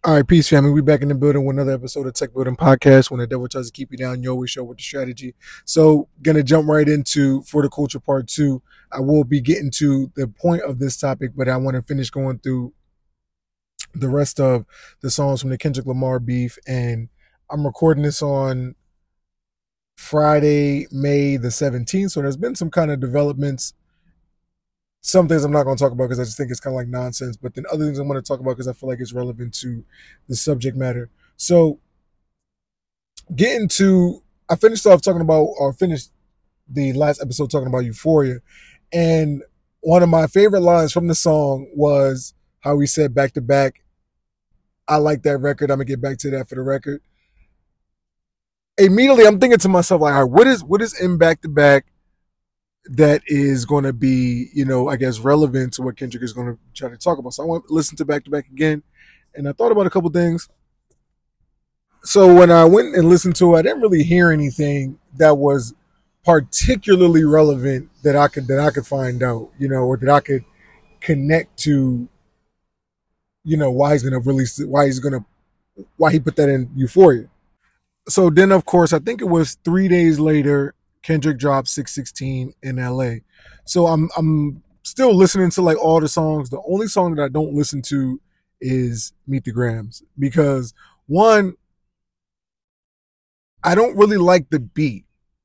All right, peace, family. We back in the building with another episode of Tech Building Podcast. When the devil tries to keep you down, you always show with the strategy. So, gonna jump right into For the Culture Part 2. I will be getting to the point of this topic, but I want to finish going through the rest of the songs from the Kendrick Lamar beef. And I'm recording this on Friday, May the 17th. So, there's been some kind of developments. Some things I'm not going to talk about because I just think it's kind of like nonsense. But then other things I'm going to talk about because I feel like it's relevant to the subject matter. So, I finished the last episode talking about Euphoria. And one of my favorite lines from the song was how he said back to back. I like that record. I'm going to get back to that for the record. Immediately, I'm thinking to myself, like, all right, what is in back to back that is going to be, I guess, relevant to what Kendrick is going to try to talk about. So I went to listen to back to back again, and I thought about a couple things. So when I went and listened to it, I didn't really hear anything that was particularly relevant that I could find out, or that I could connect to, why he's going to release it, why he put that in Euphoria. So then, of course, I think it was 3 days later, Kendrick dropped 616 in LA. So I'm still listening to like all the songs. The only song that I don't listen to is Meet the Grams because one, I don't really like the beat.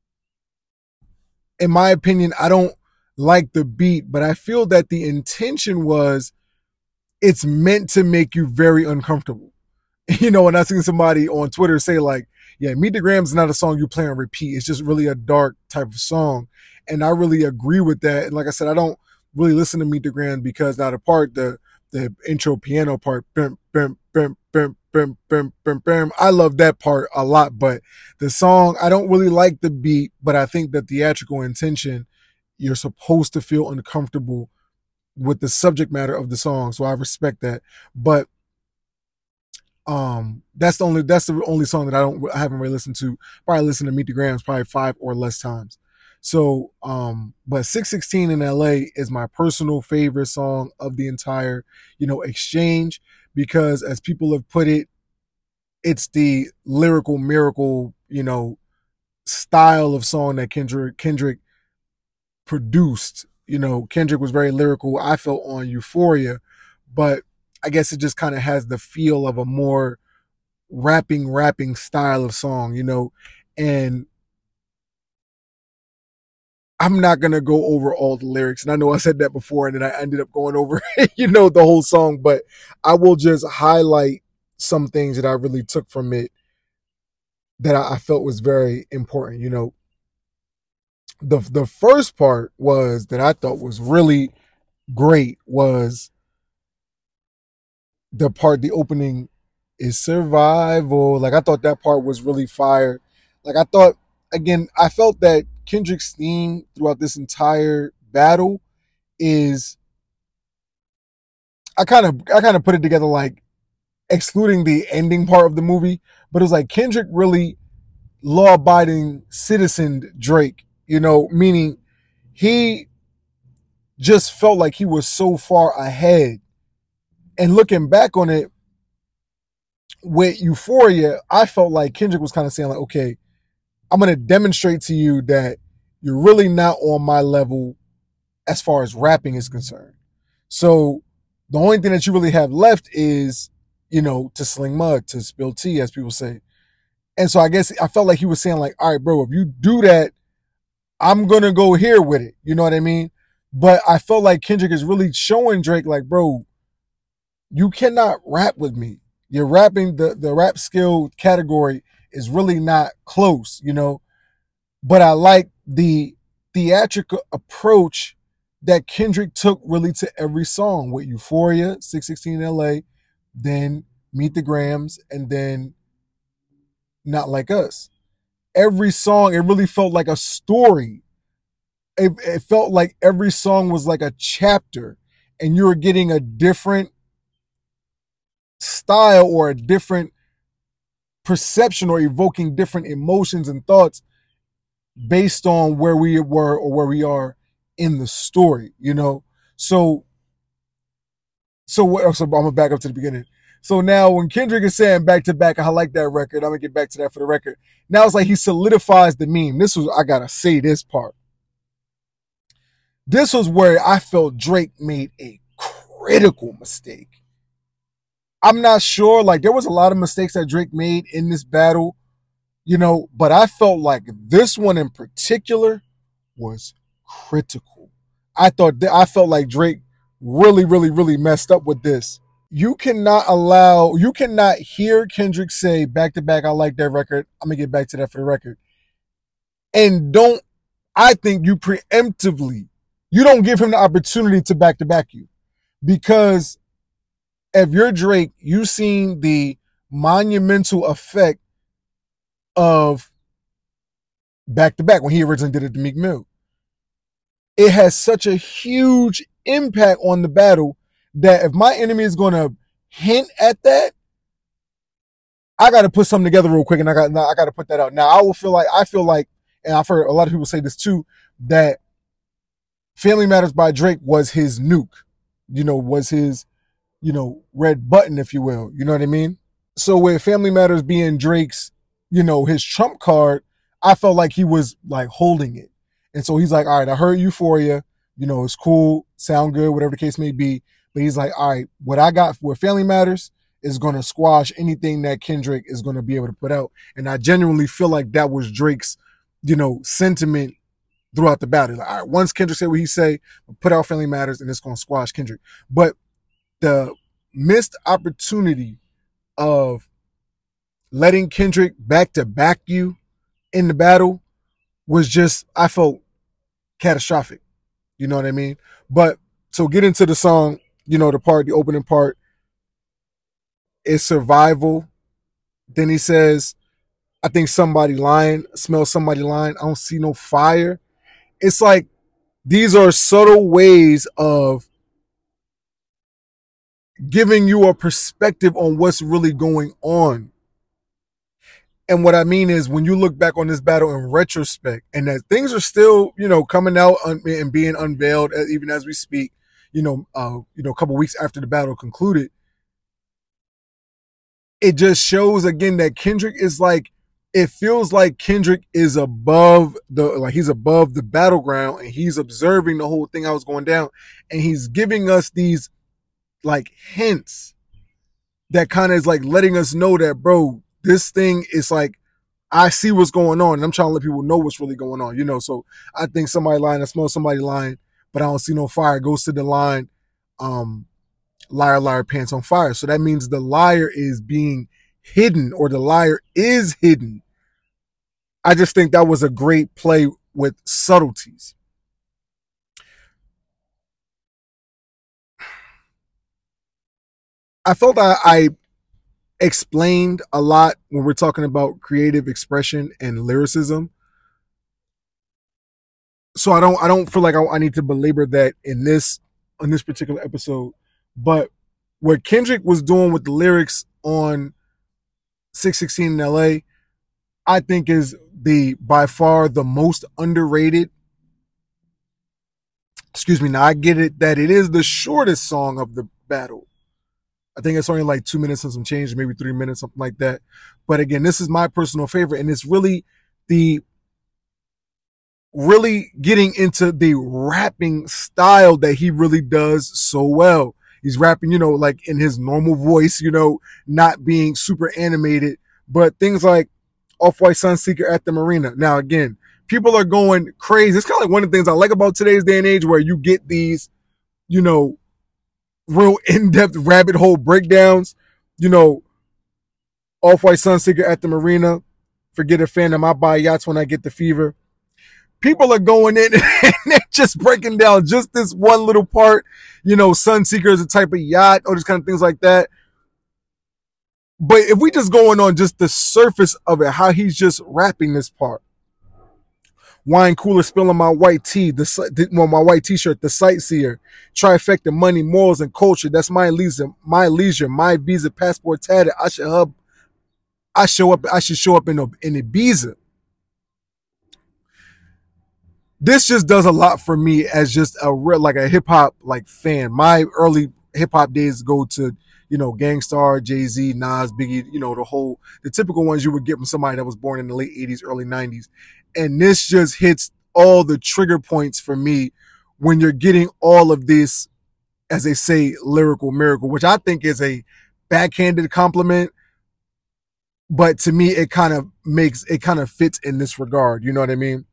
In my opinion, I don't like the beat, but I feel that the intention was it's meant to make you very uncomfortable. And I seen somebody on Twitter say like, yeah, Meet the Grams is not a song you play on repeat. It's just really a dark type of song. And I really agree with that. And like I said, I don't really listen to Meet the Grams because now the intro piano part, bim, bim, bim, bim, bim, bim, bim, bim. I love that part a lot. But the song, I don't really like the beat, but I think the theatrical intention, you're supposed to feel uncomfortable with the subject matter of the song. So I respect that. But that's the only song that I haven't really listened to. Probably listened to Meet the Grams probably 5 or less times. So, but 616 in LA is my personal favorite song of the entire, exchange, because as people have put it, it's the lyrical miracle, style of song that Kendrick produced. Kendrick was very lyrical, I felt, on Euphoria, but I guess it just kind of has the feel of a more rapping style of song, and I'm not going to go over all the lyrics. And I know I said that before and then I ended up going over, the whole song, but I will just highlight some things that I really took from it that I felt was very important. The first part was that I thought was really great was the opening is survival. Like, I thought that part was really fire. Like, I felt that Kendrick's theme throughout this entire battle is, I kind of put it together like, excluding the ending part of the movie, but it was like Kendrick really law-abiding citizen Drake, meaning he just felt like he was so far ahead. And looking back on it, with Euphoria, I felt like Kendrick was kind of saying like, okay, I'm going to demonstrate to you that you're really not on my level as far as rapping is concerned. So the only thing that you really have left is, to sling mud, to spill tea, as people say. And so I guess I felt like he was saying like, all right, bro, if you do that, I'm going to go here with it. You know what I mean? But I felt like Kendrick is really showing Drake like, bro, you cannot rap with me. You're rapping, the rap skill category is really not close, But I like the theatrical approach that Kendrick took really to every song with Euphoria, 616 LA, then Meet the Grams, and then Not Like Us. Every song, it really felt like a story. It felt like every song was like a chapter, and you were getting a different style or a different perception or evoking different emotions and thoughts based on where we were or where we are in the story, So I'm gonna back up to the beginning. So now when Kendrick is saying back to back, I like that record. I'm gonna get back to that for the record. Now it's like he solidifies the meme. This was, I gotta say this part. This was where I felt Drake made a critical mistake. I'm not sure, like there was a lot of mistakes that Drake made in this battle, but I felt like this one in particular was critical. I felt like Drake really, really, really messed up with this. You cannot hear Kendrick say back to back, I like that record. I'm gonna get back to that for the record. And I think you preemptively, you don't give him the opportunity to back you. Because if you're Drake, you've seen the monumental effect of back to back when he originally did it to Meek Mill. It has such a huge impact on the battle that if my enemy is going to hint at that, I got to put something together real quick, and I got to put that out. Now I feel like, and I've heard a lot of people say this too, that Family Matters by Drake was his nuke, was his, red button, if you will. You know what I mean? So with Family Matters being Drake's, his trump card, I felt like he was like holding it. And so he's like, all right, I heard Euphoria, it's cool, sound good, whatever the case may be. But he's like, all right, what I got with Family Matters is going to squash anything that Kendrick is going to be able to put out. And I genuinely feel like that was Drake's, sentiment throughout the battle. Like, all right, once Kendrick said what he say, put out Family Matters and it's going to squash Kendrick. But the missed opportunity of letting Kendrick back to back you in the battle was just, I felt catastrophic. You know what I mean? But so get into the song, the opening part is survival. Then he says, I think somebody lying, smell somebody lying. I don't see no fire. It's like, these are subtle ways of giving you a perspective on what's really going on. And what I mean is when you look back on this battle in retrospect and that things are still, coming out and being unveiled even as we speak, a couple weeks after the battle concluded, it just shows again that Kendrick is like, it feels like Kendrick is above he's above the battleground and he's observing the whole thing how it's going down. And he's giving us these like hints that kind of is like letting us know that, bro, this thing is like, I see what's going on and I'm trying to let people know what's really going on, so I think somebody lying, I smell somebody lying, but I don't see no fire. Goes to the line, liar, liar, pants on fire. So that means the liar is being hidden or the liar is hidden. I just think that was a great play with subtleties. I felt I explained a lot when we're talking about creative expression and lyricism. So I don't feel like I need to belabor that in this particular episode. But what Kendrick was doing with the lyrics on 616 in LA, I think is by far the most underrated. Excuse me. Now I get it that it is the shortest song of the battle. I think it's only like 2 minutes and some change, maybe 3 minutes, something like that. But again, this is my personal favorite. And it's really getting into the rapping style that he really does so well. He's rapping, like in his normal voice, not being super animated, but things like Off-White Sunseeker at the Marina. Now, again, people are going crazy. It's kind of like one of the things I like about today's day and age where you get these, real in-depth rabbit hole breakdowns, Off-White Sunseeker at the Marina. Forget a fan, I buy yachts when I get the fever. People are going in and they're just breaking down just this one little part. Sunseeker is a type of yacht or just kind of things like that. But if we just going on just the surface of it, how he's just rapping this part. Wine cooler spilling my white tea, my white t-shirt, the sightseer, trifecta, money, morals, and culture. That's my leisure, my visa, passport tatted. I should show up in Ibiza. This just does a lot for me as just a hip hop fan. My early hip hop days go to, Gangstar, Jay-Z, Nas, Biggie, the typical ones you would get from somebody that was born in the late 80s, early 90s. And this just hits all the trigger points for me when you're getting all of this, as they say, lyrical miracle, which I think is a backhanded compliment. But to me, it kind of fits in this regard. You know what I mean?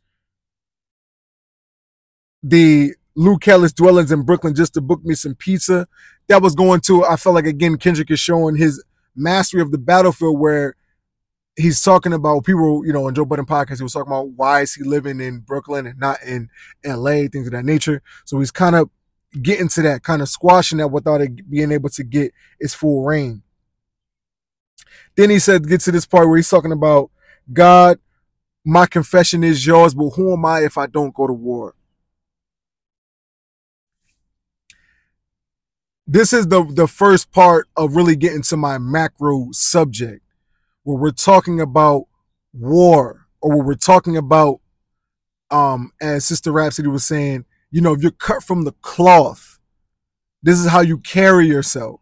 The Luke Kellis dwellings in Brooklyn just to book me some pizza. That was going to, I felt like, again, Kendrick is showing his mastery of the battlefield, where he's talking about people, on Joe Budden podcast, he was talking about why is he living in Brooklyn and not in LA, things of that nature. So he's kind of getting to that, kind of squashing that without it being able to get its full reign. Then he said, get to this part where he's talking about, God, my confession is yours, but who am I if I don't go to war? This is the first part of really getting to my macro subject, where we're talking about war, or where we're talking about, as Sister Rhapsody was saying, if you're cut from the cloth, this is how you carry yourself,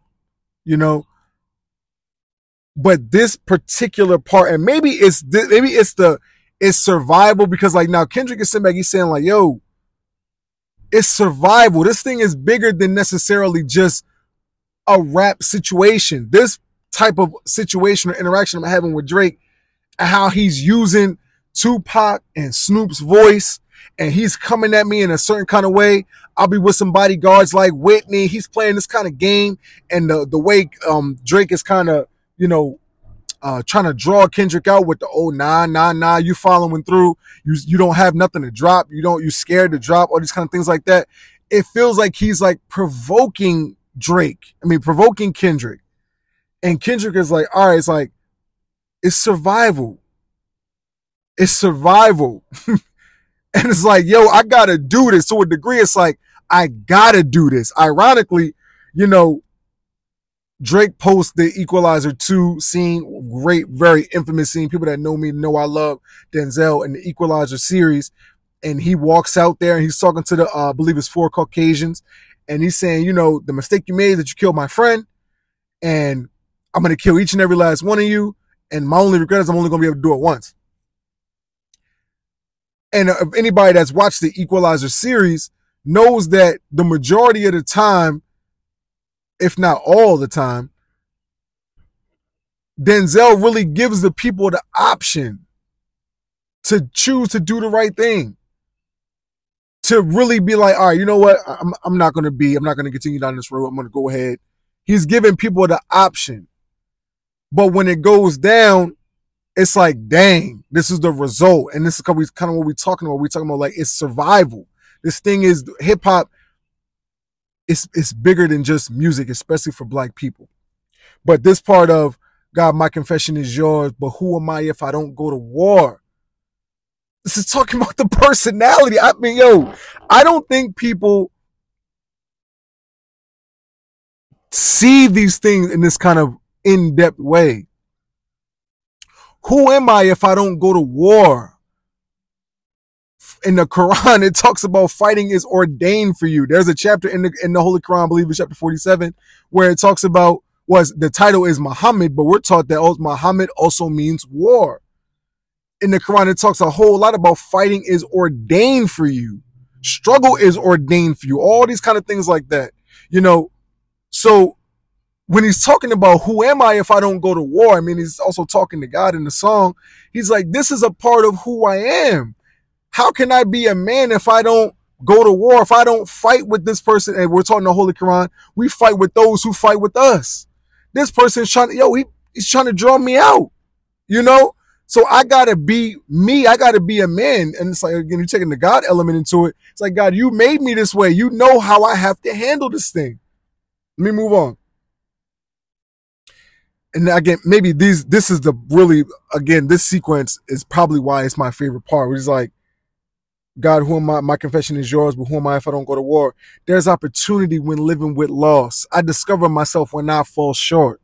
But this particular part, and maybe it's survival, because like now Kendrick is sitting back, he's saying like, yo, it's survival. This thing is bigger than necessarily just a rap situation. This type of situation or interaction I'm having with Drake, and how he's using Tupac and Snoop's voice, and he's coming at me in a certain kind of way. I'll be with some bodyguards like Whitney. He's playing this kind of game, and the way Drake is kind of, trying to draw Kendrick out with the nah, you following through. You don't have nothing to drop. You scared to drop, all these kind of things like that. It feels like he's like provoking Kendrick. And Kendrick is like, all right, it's like, it's survival. It's survival. And it's like, yo, I gotta do this. To a degree, it's like, I gotta do this. Ironically, Drake posts the Equalizer 2 scene, great, very infamous scene. People that know me know I love Denzel in the Equalizer series. And he walks out there and he's talking to the, I believe it's 4 Caucasians. And he's saying, the mistake you made is that you killed my friend. And I'm going to kill each and every last one of you. And my only regret is I'm only going to be able to do it once. And if anybody that's watched the Equalizer series knows that the majority of the time, if not all the time, Denzel really gives the people the option to choose to do the right thing. To really be like, all right, you know what? I'm not going to continue down this road. I'm going to go ahead. He's giving people the option. But when it goes down, it's like, dang, this is the result. And this is kind of what we're talking about. We're talking about like, it's survival. This thing is hip hop. It's bigger than just music, especially for Black people. But this part of, God, my confession is yours, but who am I if I don't go to war? This is talking about the personality. I mean, yo, I don't think people see these things in this kind of in-depth way. Who am I if I don't go to war? In the Quran, it talks about fighting is ordained for you. There's a chapter in the Holy Quran, I believe it's chapter 47, where it talks about, the title is Muhammad, but we're taught that Muhammad also means war. In the Quran, it talks a whole lot about fighting is ordained for you. Struggle is ordained for you. All these kind of things like that. So when he's talking about who am I if I don't go to war, I mean, he's also talking to God in the song. He's like, this is a part of who I am. How can I be a man if I don't go to war, if I don't fight with this person? And we're talking the Holy Quran. We fight with those who fight with us. This person's trying to, he's trying to draw me out, So I gotta be me. I gotta be a man. And it's like, again, you're taking the God element into it. It's like, God, you made me this way. You know how I have to handle this thing. Let me move on. And again, maybe this is this sequence is probably why it's my favorite part. It's like, God, who am I? My confession is yours, but who am I if I don't go to war? There's opportunity when living with loss. I discover myself when I fall short.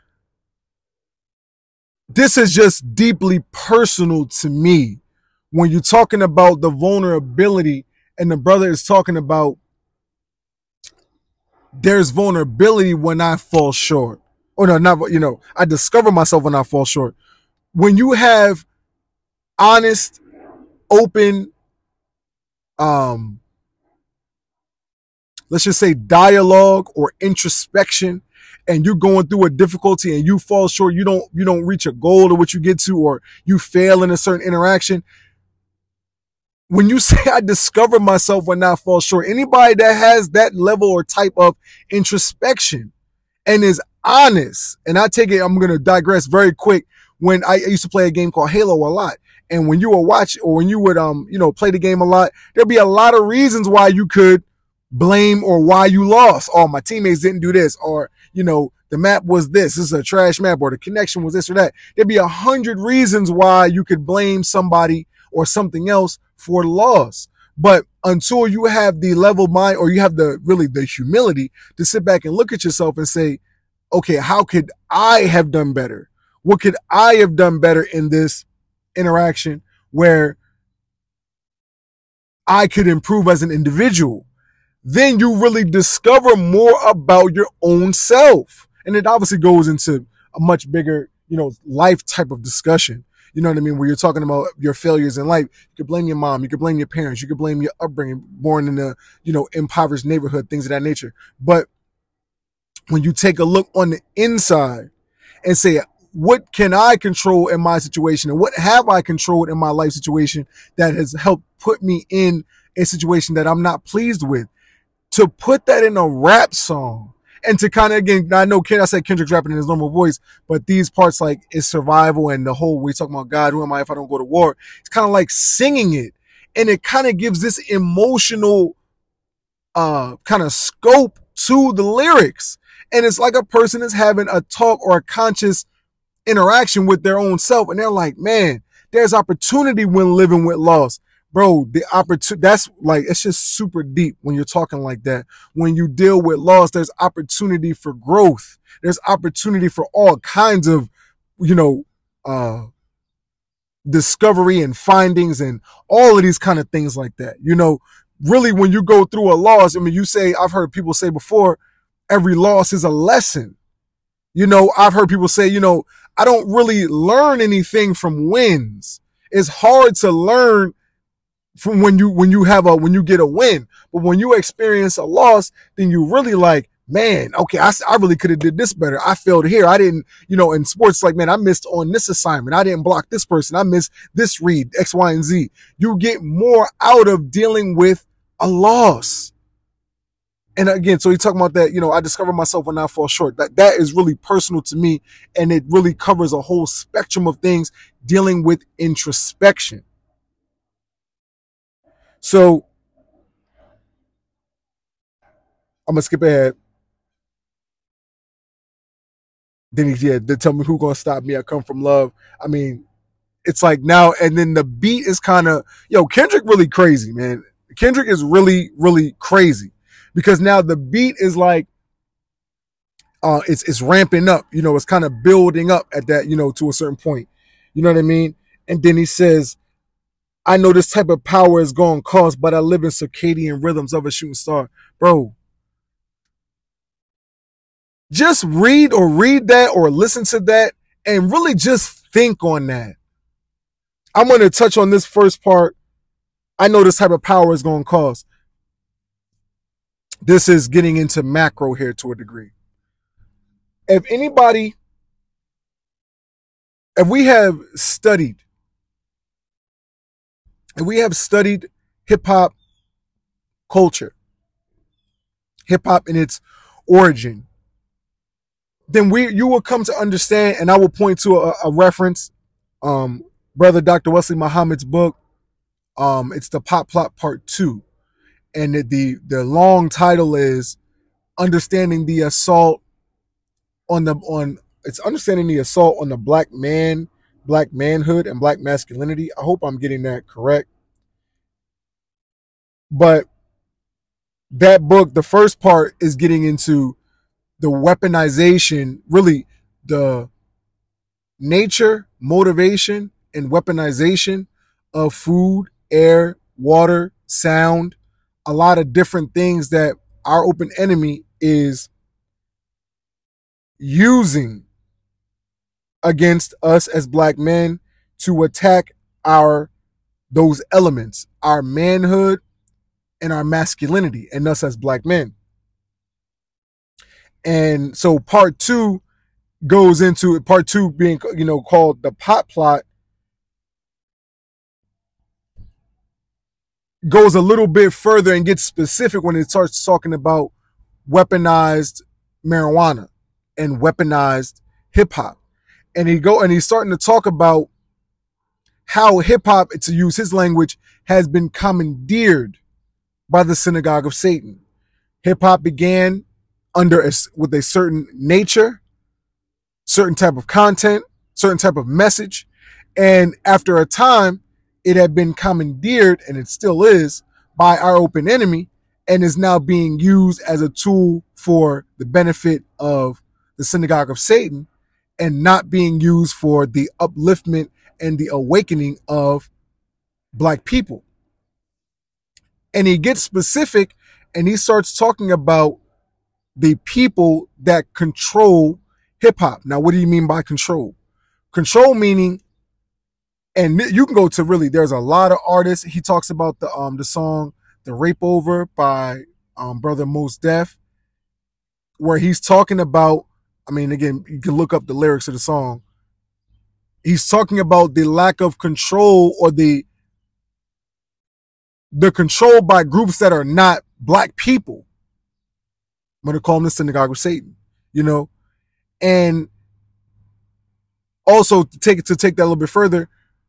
This is just deeply personal to me. When you're talking about the vulnerability, and the brother is talking about there's vulnerability when I fall short. Or no, not, I discover myself when I fall short. When you have honest, open, let's just say dialogue or introspection, and you're going through a difficulty and you fall short, you don't reach a goal to what you get to, or you fail in a certain interaction. When you say I discover myself when I fall short, anybody that has that level or type of introspection and is honest, and I take it, I'm going to digress very quick. When I used to play a game called Halo a lot, and when you would watch, or when you would, play the game a lot, there'd be a lot of reasons why you could blame or why you lost. Oh, my teammates didn't do this, or, the map was this is a trash map, or the connection was this or that. There'd be 100 reasons why you could blame somebody or something else for loss. But until you have the level mind, or you have the humility to sit back and look at yourself and say, okay, how could I have done better? What could I have done better in this interaction where I could improve as an individual? Then you really discover more about your own self. And it obviously goes into a much bigger, life type of discussion. You know what I mean? Where you're talking about your failures in life. You could blame your mom. You could blame your parents. You could blame your upbringing, born in a, impoverished neighborhood, things of that nature. But when you take a look on the inside and say, what can I control in my situation? And what have I controlled in my life situation that has helped put me in a situation that I'm not pleased with? To put that in a rap song, and to kind of, again, I know I said Kendrick's rapping in his normal voice, but these parts, like, is survival and the whole, we're talking about God, who am I if I don't go to war? It's kind of like singing it. And it kind of gives this emotional kind of scope to the lyrics. And it's like a person is having a talk or a conscious interaction with their own self. And they're like, man, there's opportunity when living with loss. Bro, the opportunity, that's like, it's just super deep when you're talking like that. When you deal with loss, there's opportunity for growth. There's opportunity for all kinds of, discovery and findings and all of these kind of things like that. Really, when you go through a loss, I mean, I've heard people say before, every loss is a lesson. I've heard people say, I don't really learn anything from wins. It's hard to learn from when you get a win, but when you experience a loss, then you really like, man, okay, I really could have did this better. I failed here. I didn't, in sports, like, man, I missed on this assignment. I didn't block this person. I missed this read, X, Y, and Z. You get more out of dealing with a loss. And again, so you're talking about that, I discover myself when I fall short. That is really personal to me, and it really covers a whole spectrum of things dealing with introspection. So I'm gonna skip ahead. Then they tell me who gonna stop me. I come from love. I mean, it's like now, and then the beat is kind of, Kendrick really crazy, man. Kendrick is really, really crazy, because now the beat is like, it's ramping up. It's kind of building up at that, to a certain point. You know what I mean? And then he says, I know this type of power is going to cost, but I live in circadian rhythms of a shooting star. Bro, just read that or listen to that and really just think on that. I'm going to touch on this first part. I know this type of power is going to cost. This is getting into macro here to a degree. If we have studied hip hop culture, hip hop in its origin, then you will come to understand, and I will point to a reference, Brother Dr. Wesley Muhammad's book. It's the Pop Plot Part 2, and the long title is Understanding the Assault on the Black manhood, and black masculinity. I hope I'm getting that correct. But that book, the first part, is getting into the weaponization, really the nature, motivation, and weaponization of food, air, water, sound, a lot of different things that our open enemy is using against us as black men to attack those elements, our manhood and our masculinity, and us as black men. And so part two goes into part two being, called the pot plot, goes a little bit further and gets specific when it starts talking about weaponized marijuana and weaponized hip hop. And he's starting to talk about how hip hop, to use his language, has been commandeered by the synagogue of Satan. Hip hop began with a certain nature, certain type of content, certain type of message. And after a time, it had been commandeered, and it still is, by our open enemy, and is now being used as a tool for the benefit of the synagogue of Satan, and not being used for the upliftment and the awakening of black people. And he gets specific, and he starts talking about the people that control hip hop. Now, what do you mean by control? Control meaning, and you can go to there's a lot of artists. He talks about the song "The Rape Over" by brother Mos Def, where he's talking about, again, you can look up the lyrics of the song. He's talking about the lack of control, or the control by groups that are not black people. I'm going to call them the synagogue of Satan, and also to take that a little bit further,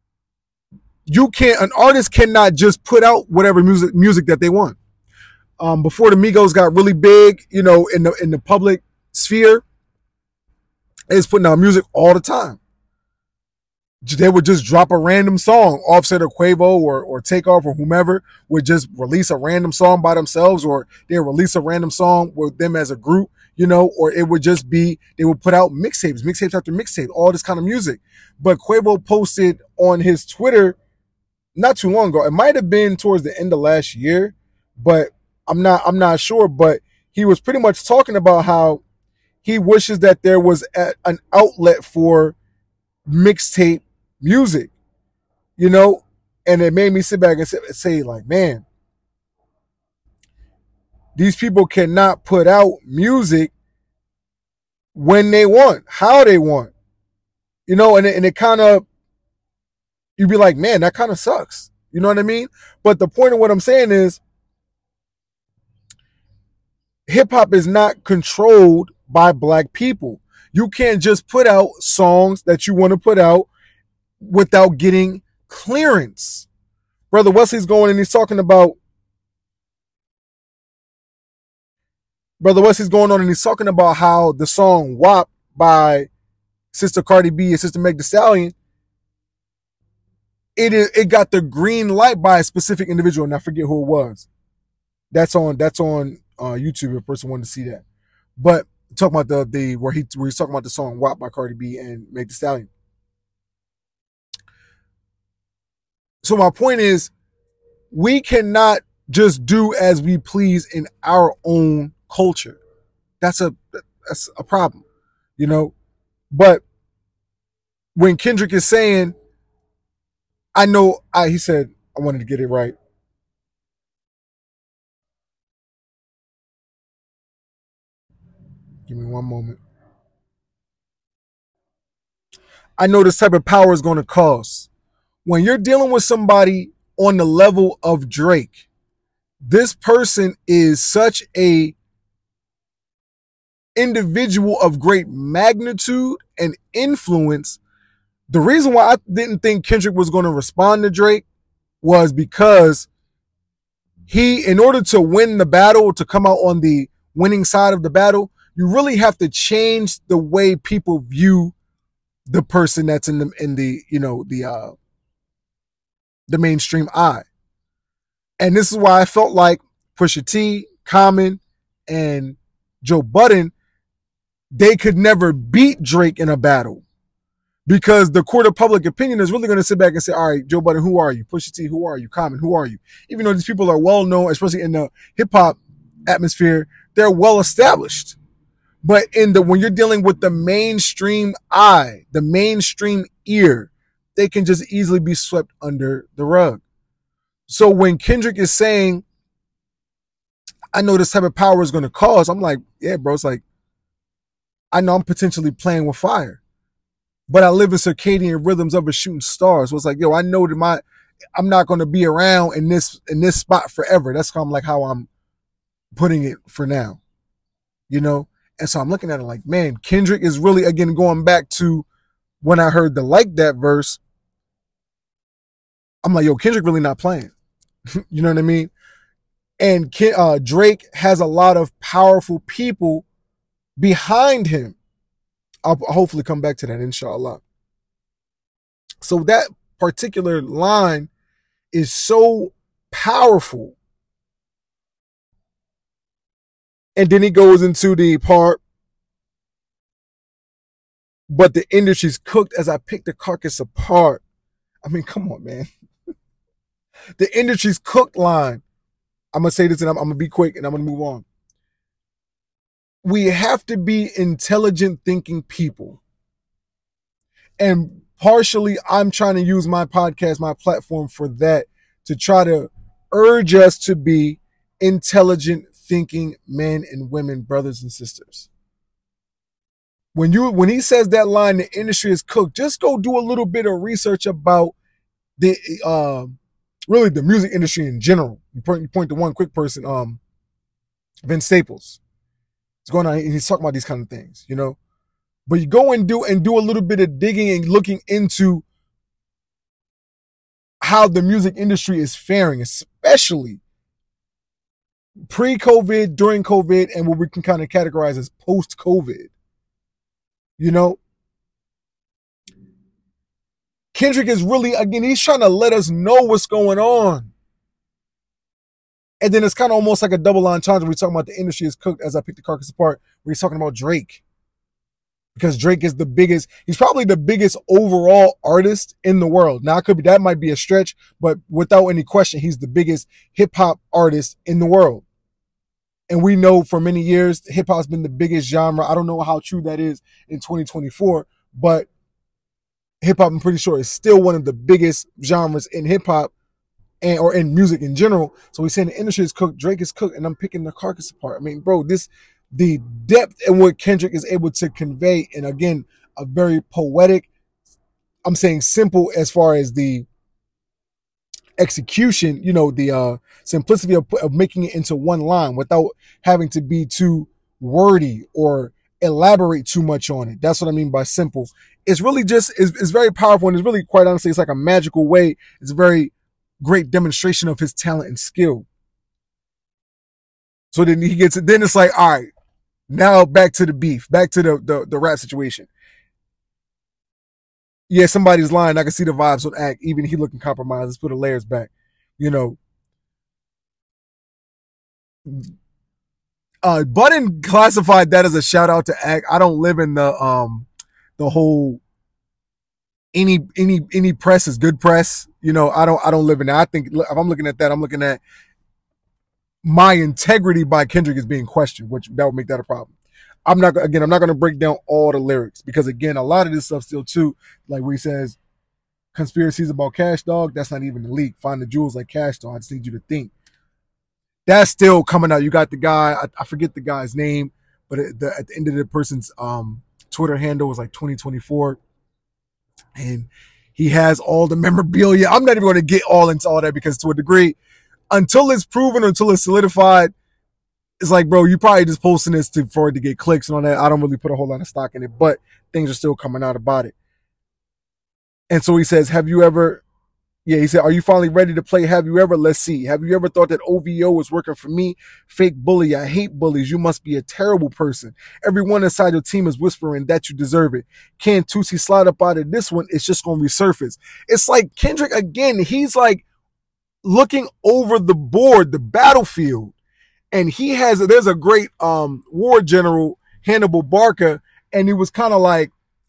an artist cannot just put out whatever music that they want. Before the Migos got really big, in the public sphere, they was putting out music all the time. They would just drop a random song. Offset or Quavo or Takeoff or whomever would just release a random song by themselves, or they would release a random song with them as a group, or it would just be, they would put out mixtapes after mixtape, all this kind of music. But Quavo posted on his Twitter not too long ago. It might have been towards the end of last year, but I'm not sure. But he was pretty much talking about how he wishes that there was an outlet for mixtape music, and it made me sit back and say, like, man, these people cannot put out music when they want, how they want, and it kind of, you'd be like, man, that kind of sucks. You know what I mean? But the point of what I'm saying is, hip hop is not controlled by black people. You can't just put out songs that you want to put out without getting clearance. Brother Wesley's going and he's talking about, how the song WAP by Sister Cardi B and Sister Meg Thee Stallion, it got the green light by a specific individual, and I forget who it was. That's on YouTube if a person wanted to see that. But talking about where he's talking about the song WAP by Cardi B and Meg Thee Stallion. So my point is, we cannot just do as we please in our own culture. That's a problem, But when Kendrick is saying, he said, I wanted to get it right. Give me one moment. I know this type of power is going to cost. When you're dealing with somebody on the level of Drake, this person is such a individual of great magnitude and influence. The reason why I didn't think Kendrick was going to respond to Drake was because in order to win the battle, to come out on the winning side of the battle, you really have to change the way people view the person that's in the mainstream eye. And this is why I felt like Pusha T, Common, and Joe Budden, they could never beat Drake in a battle, because the court of public opinion is really going to sit back and say, all right, Joe Budden, who are you? Pusha T, who are you? Common, who are you? Even though these people are well known, especially in the hip hop atmosphere, they're well established. But when you're dealing with the mainstream eye, the mainstream ear, they can just easily be swept under the rug. So when Kendrick is saying, I know this type of power is going to cause, I'm like, yeah, bro, it's like, I know I'm potentially playing with fire, but I live in circadian rhythms of a shooting star. So it's like, yo, I know that I'm not going to be around in this spot forever. That's kind of like how I'm putting it for now, you know? And so I'm looking at it like, man, Kendrick is really, again, going back to when I heard the Like That verse. I'm like, yo, Kendrick really not playing. You know what I mean? And Drake has a lot of powerful people behind him. I'll hopefully come back to that, inshallah. So that particular line is so powerful. And then he goes into the part, but the industry's cooked as I pick the carcass apart. I mean, come on, man. The industry's cooked line. I'm going to say this and I'm going to be quick and I'm going to move on. We have to be intelligent thinking people. And partially, I'm trying to use my podcast, my platform for that, to try to urge us to be intelligent thinking men and women, brothers and sisters. When he says that line, the industry is cooked, just go do a little bit of research about the really the music industry in general. You point to one quick person, Vince Staples. He's going on and he's talking about these kind of things, you know. But you go and do a little bit of digging and looking into how the music industry is faring, especially pre-COVID, during COVID, and what we can kind of categorize as post-COVID. You know, Kendrick is really, again, he's trying to let us know what's going on. And then it's kind of almost like a double entendre when we're talking about the industry is cooked as I pick the carcass apart, where he's talking about Drake. Because Drake is the biggest, he's probably the biggest overall artist in the world. Now, that might be a stretch, but without any question, he's the biggest hip hop artist in the world. And we know for many years, hip hop's been the biggest genre. I don't know how true that is in 2024, but hip hop, I'm pretty sure, is still one of the biggest genres in hip hop or in music in general. So we're saying the industry is cooked, Drake is cooked, and I'm picking the carcass apart. I mean, bro, the depth in what Kendrick is able to convey, and again, a very poetic, I'm saying simple as far as the execution, you know, the simplicity of making it into one line without having to be too wordy or elaborate too much on it. That's what I mean by simple. It's really just, it's very powerful, and it's really, quite honestly, it's like a magical way. It's a very great demonstration of his talent and skill. So then he gets it, then it's like, all right, now back to the beef, back to the rap situation. Yeah, somebody's lying. I can see the vibes on Act. Even he looking compromised. Let's put the layers back. You know. Budden classified that as a shout out to Act. I don't live in the whole any press is good press. You know, I don't live in that. I think if I'm looking at that, I'm looking at my integrity by Kendrick is being questioned, which that would make that a problem. I'm not going to break down all the lyrics because, again, a lot of this stuff still too, like where he says conspiracies about Cash Dog, that's not even the leak. Find the jewels like Cash Dog. I just need you to think. That's still coming out. You got the guy, I forget the guy's name, but at the end of the person's Twitter handle was like 2024. And he has all the memorabilia. I'm not even going to get all into all that because to a degree, until it's proven, until it's solidified, it's like, bro, you probably just posting this for it to get clicks and all that. I don't really put a whole lot of stock in it, but things are still coming out about it. And so he says, he said, are you finally ready to play? Have you ever? Let's see. Have you ever thought that OVO was working for me? Fake bully. I hate bullies. You must be a terrible person. Everyone inside your team is whispering that you deserve it. Can Tusi slide up out of this one? It's just going to resurface. It's like Kendrick, again, he's like looking over the board, the battlefield. And there's a great war general, Hannibal Barca, and he was kind of like,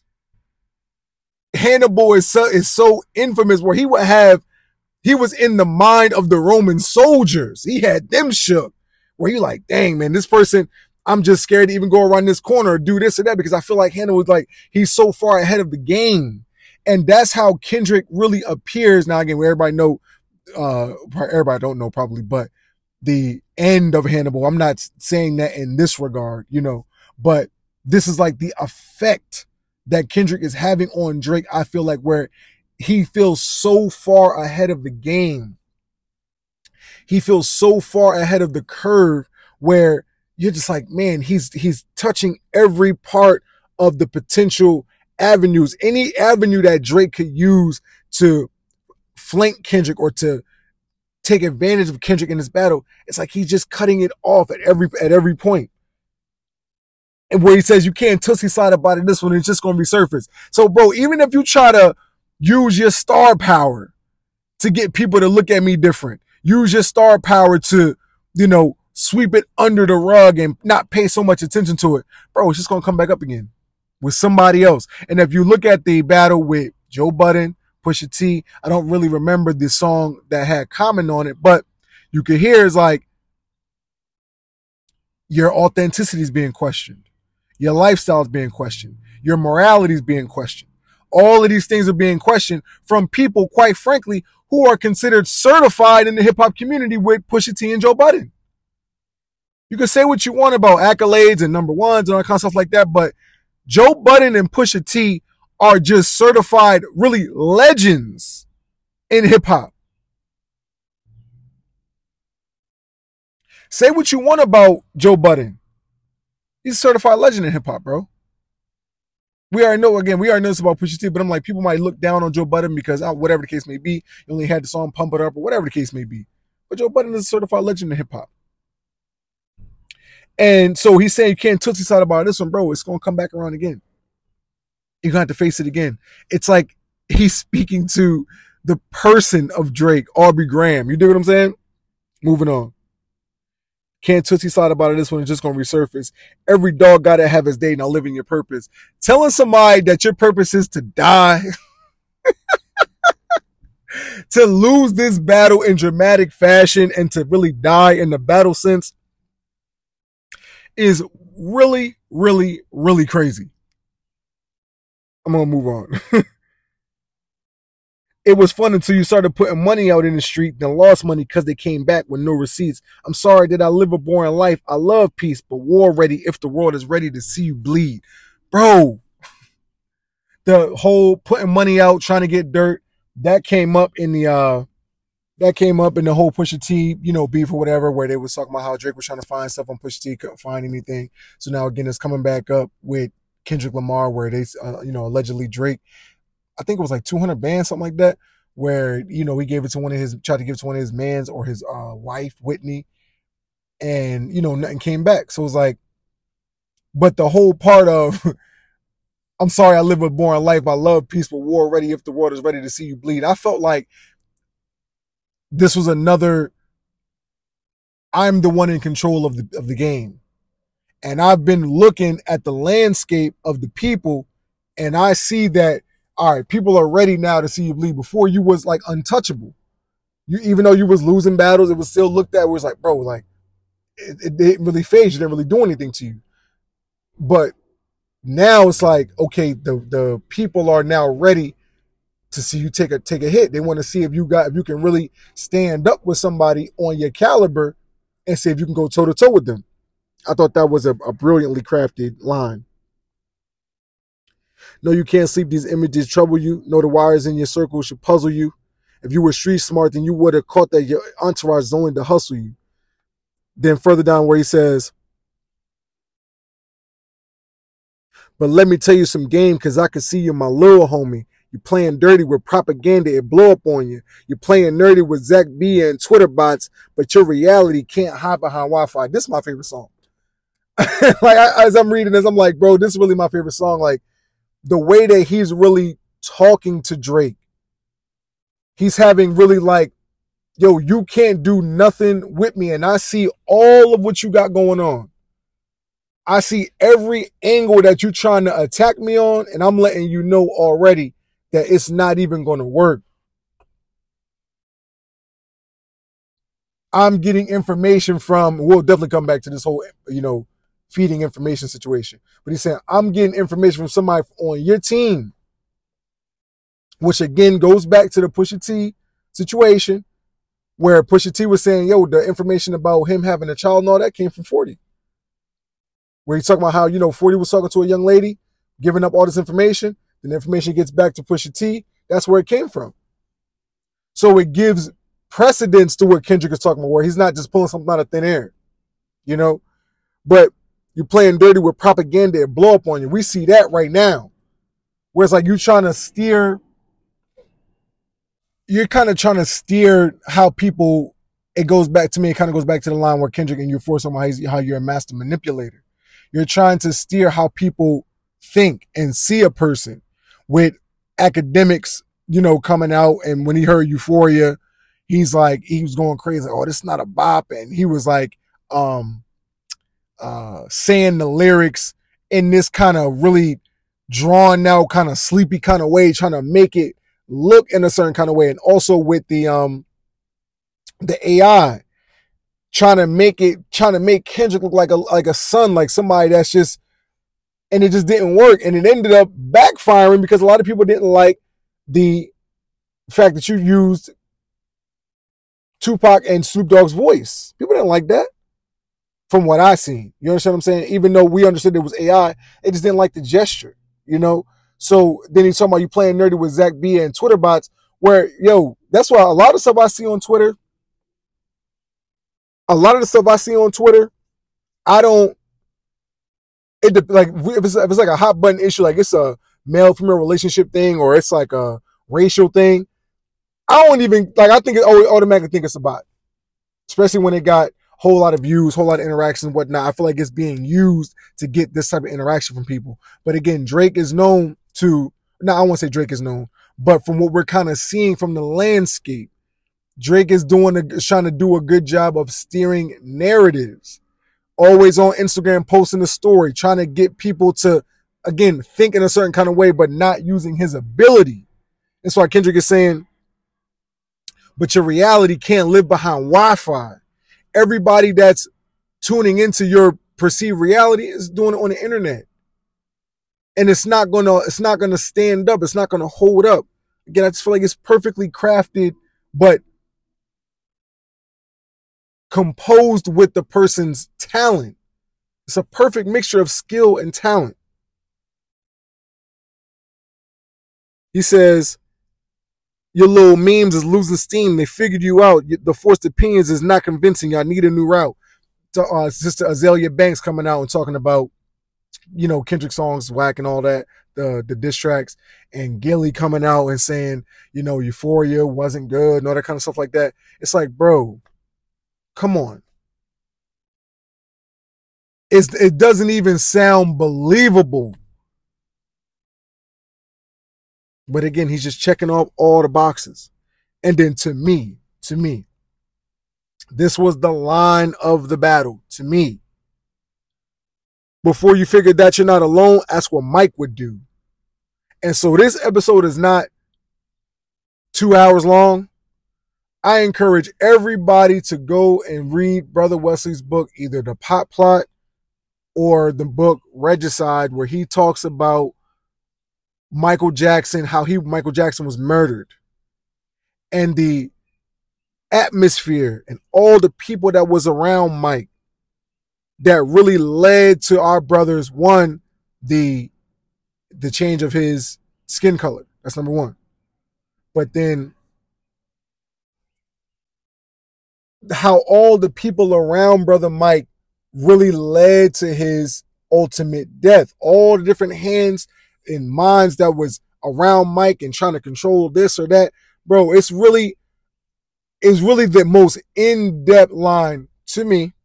Hannibal is so infamous where he was in the mind of the Roman soldiers. He had them shook where you like, dang, man, this person, I'm just scared to even go around this corner or do this or that because I feel like Hannibal was like, he's so far ahead of the game. And that's how Kendrick really appears. Now, again, everybody know, everybody don't know probably, but the end of Hannibal, I'm not saying that in this regard, but this is like the effect that Kendrick is having on Drake. I feel like where he feels so far ahead of the game. He feels so far ahead of the curve where you're just like, man, he's touching every part of the potential avenues, any avenue that Drake could use to flank Kendrick or to take advantage of Kendrick in this battle. It's like he's just cutting it off at every point. And where he says you can't tussy slide about it, this one, it's just going to resurface. So, bro, even if you try to use your star power to get people to look at me different, use your star power to, sweep it under the rug and not pay so much attention to it, bro, it's just going to come back up again with somebody else. And if you look at the battle with Joe Budden, Pusha T, I don't really remember the song that had Common on it, but you could hear it's like your authenticity is being questioned. Your lifestyle is being questioned. Your morality is being questioned. All of these things are being questioned from people, quite frankly, who are considered certified in the hip hop community with Pusha T and Joe Budden. You can say what you want about accolades and number ones and all kind of stuff like that, but Joe Budden and Pusha T are just certified, really legends in hip hop. Say what you want about Joe Budden. He's a certified legend in hip hop, bro. We already know this about Pusha T, but I'm like, people might look down on Joe Budden because whatever the case may be, you only had the song Pump It Up or whatever the case may be. But Joe Budden is a certified legend in hip hop. And so he's saying you can't tootsie slide about this one, bro. It's going to come back around again. You're going to have to face it again. It's like he's speaking to the person of Drake, Aubrey Graham. You dig what I'm saying? Moving on. Can't tootsie slide about it. This one is just going to resurface. Every dog got to have his day. Now living your purpose. Telling somebody that your purpose is to die, to lose this battle in dramatic fashion and to really die in the battle sense is really, really, really crazy. I'm going to move on. It was fun until you started putting money out in the street, then lost money because they came back with no receipts. I'm sorry that I live a boring life. I love peace, but war ready if the world is ready to see you bleed. Bro, the whole putting money out, trying to get dirt, that came up in the whole Pusha T, beef or whatever, where they was talking about how Drake was trying to find stuff on Pusha T, couldn't find anything. So now again, it's coming back up with Kendrick Lamar, where they, allegedly Drake, I think it was like 200 bands, something like that, where, he gave it to tried to give it to one of his mans or his wife, Whitney, and, nothing came back. So it was like, but the whole part of, I'm sorry I live a boring life, I love peace, but war ready if the world is ready to see you bleed. I felt like this was another, I'm the one in control of the game. And I've been looking at the landscape of the people, and I see that, all right, people are ready now to see you bleed. Before you was like untouchable. Even though you was losing battles, it was still looked at where it's like, bro, like it didn't really phase you, didn't really do anything to you. But now it's like, okay, the people are now ready to see you take a hit. They want to see if you can really stand up with somebody on your caliber and see if you can go toe to toe with them. I thought that was a brilliantly crafted line. No, you can't sleep. These images trouble you. No, the wires in your circle should puzzle you. If you were street smart, then you would have caught that your entourage is only to hustle you. Then further down where he says, but let me tell you some game, because I can see you, my little homie. You're playing dirty with propaganda, it blow up on you. You're playing nerdy with Zach B and Twitter bots, but your reality can't hide behind Wi-Fi. This is my favorite song. As I'm reading this, I'm like, bro, this is really my favorite song. Like, the way that he's really talking to Drake. He's having really like, yo, you can't do nothing with me. And I see all of what you got going on. I see every angle that you're trying to attack me on, and I'm letting you know already that it's not even going to work. I'm getting information from, we'll definitely come back to this whole, feeding information situation. But he's saying, I'm getting information from somebody on your team, which again goes back to the Pusha T situation where Pusha T was saying, yo, the information about him having a child and all that came from 40. Where he's talking about how, 40 was talking to a young lady, giving up all this information. Then the information gets back to Pusha T. That's where it came from. So it gives precedence to what Kendrick is talking about, where he's not just pulling something out of thin air, But you're playing dirty with propaganda and blow up on you. We see that right now. Where it's like you're kind of trying to steer how people, it kind of goes back to the line where Kendrick and U4 talking about how you're a master manipulator. You're trying to steer how people think and see a person with academics, coming out. And when he heard Euphoria, he was going crazy. Oh, this is not a bop. And he was like, saying the lyrics in this kind of really drawn out, kind of sleepy kind of way, trying to make it look in a certain kind of way. And also with the AI, trying to make Kendrick look like a son, like somebody that's just, and it just didn't work. And it ended up backfiring because a lot of people didn't like the fact that you used Tupac and Snoop Dogg's voice. People didn't like that from what I seen. You understand what I'm saying? Even though we understood it was AI, it just didn't like the gesture, So then he's talking about you playing nerdy with Zach B and Twitter bots where, that's why a lot of stuff I see on Twitter, I don't, like if it's like a hot button issue, like it's a male female relationship thing or it's like a racial thing, I think it automatically think it's a bot, especially when it got a whole lot of views, whole lot of interaction and whatnot. I feel like it's being used to get this type of interaction from people. But again, Drake is known to, I won't say Drake is known, but from what we're kind of seeing from the landscape, Drake is trying to do a good job of steering narratives. Always on Instagram posting a story, trying to get people to, again, think in a certain kind of way, but not using his ability. That's why Kendrick is saying, but your reality can't live behind Wi-Fi. Everybody that's tuning into your perceived reality is doing it on the internet. And it's not gonna stand up. It's not gonna hold up. Again, I just feel like it's perfectly crafted, but composed with the person's talent. It's a perfect mixture of skill and talent. He says, your little memes is losing steam. They figured you out. The forced opinions is not convincing. Y'all need a new route. Sister Azalea Banks coming out and talking about, Kendrick songs whack and all that, the diss tracks, and Gilly coming out and saying, Euphoria wasn't good and all that kind of stuff like that. It's like, bro, come on. It doesn't even sound believable. But again, he's just checking off all the boxes. And then to me, this was the line of the battle. To me, before you figured that you're not alone, that's what Mike would do. And so this episode is not 2 hours long. I encourage everybody to go and read Brother Wesley's book, either The Pop Plot or the book Regicide, where he talks about Michael Jackson, how Michael Jackson was murdered, and the atmosphere and all the people that was around Mike that really led to our brother's, one, the change of his skin color. That's number one. But then how all the people around Brother Mike really led to his ultimate death. All the different hands and minds that was around Mike and trying to control this or that. Bro, it's really the most in-depth line to me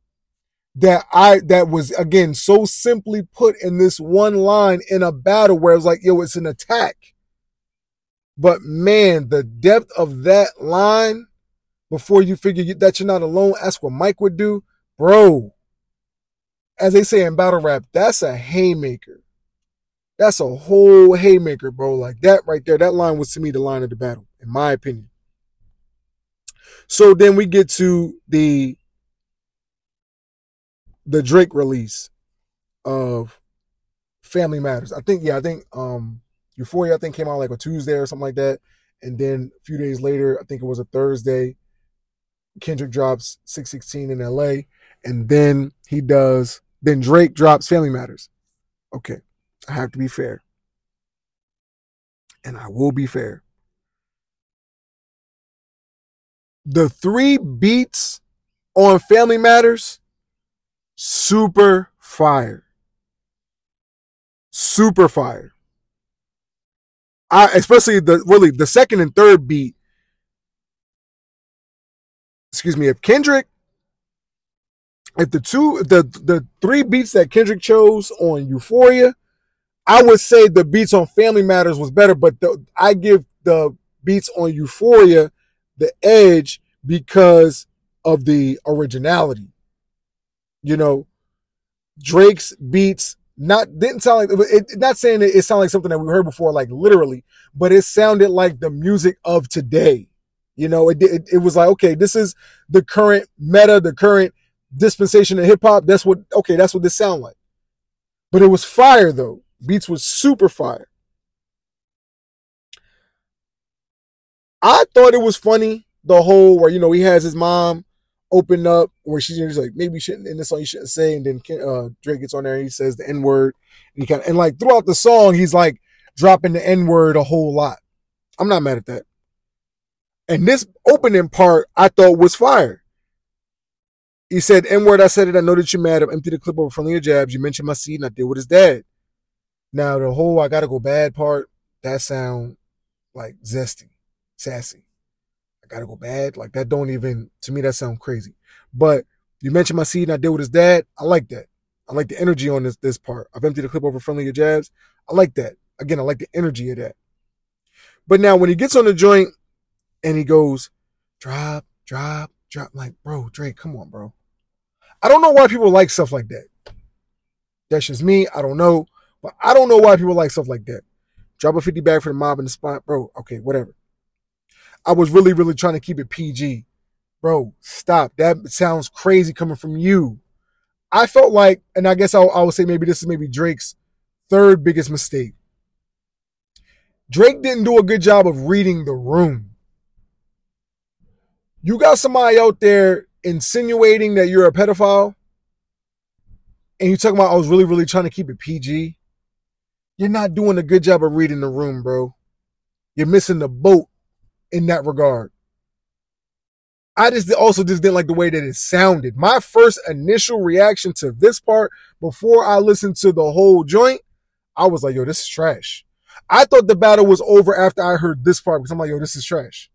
that was, again, so simply put in this one line in a battle where it was like, yo, it's an attack. But man, the depth of that line, before you figure that you're not alone, that's what Mike would do. Bro, as they say in battle rap, that's a haymaker. That's a whole haymaker, bro. Like that right there, that line was to me the line of the battle, in my opinion. So then we get to the Drake release of Family Matters. I think Euphoria I think came out like a Tuesday or something like that. And then a few days later, I think it was a Thursday, Kendrick drops 616 in LA. And then Drake drops Family Matters. Okay. I have to be fair. And I will be fair. The 3 beats on Family Matters, super fire. Super fire. Especially the second and third beat. Excuse me, if the 3 beats that Kendrick chose on Euphoria, I would say the beats on Family Matters was better, but I give the beats on Euphoria the edge because of the originality. You know, Drake's beats didn't sound like not saying it sounded like something that we heard before, like literally, but it sounded like the music of today. You know, it was like, okay, this is the current meta, the current dispensation of hip hop. That's what this sound like. But it was fire though. Beats was super fire. I thought it was funny, the whole where, he has his mom open up where she's like, maybe you shouldn't, in this song you shouldn't say, and then Drake gets on there and he says the N-word, and like throughout the song he's like dropping the N-word a whole lot. I'm not mad at that. And this opening part I thought was fire. He said, N-word, I said it, I know that you're mad. I emptied the clip over from your jabs. You mentioned my seed and I did with his dad. Now the whole I gotta go bad part, that sound like zesty, sassy. I gotta go bad. Like that don't even, to me, that sound crazy. But you mentioned my seed and I did with his dad. I like that. I like the energy on this part. I've emptied the clip over friendly jabs. I like that. Again, I like the energy of that. But now when he gets on the joint and he goes, drop, drop, drop, like, bro, Drake, come on, bro. I don't know why people like stuff like that. That's just me. I don't know. But I don't know why people like stuff like that. Drop a 50 bag for the mob in the spot. Bro, okay, whatever. I was really, really trying to keep it PG. Bro, stop. That sounds crazy coming from you. I felt like, and I guess I would say maybe this is maybe Drake's third biggest mistake. Drake didn't do a good job of reading the room. You got somebody out there insinuating that you're a pedophile, and you're talking about I was really, really trying to keep it PG. You're not doing a good job of reading the room, bro. You're missing the boat in that regard. I just didn't like the way that it sounded. My first initial reaction to this part, before I listened to the whole joint, I was like, yo, this is trash. I thought the battle was over after I heard this part because I'm like, yo, this is trash.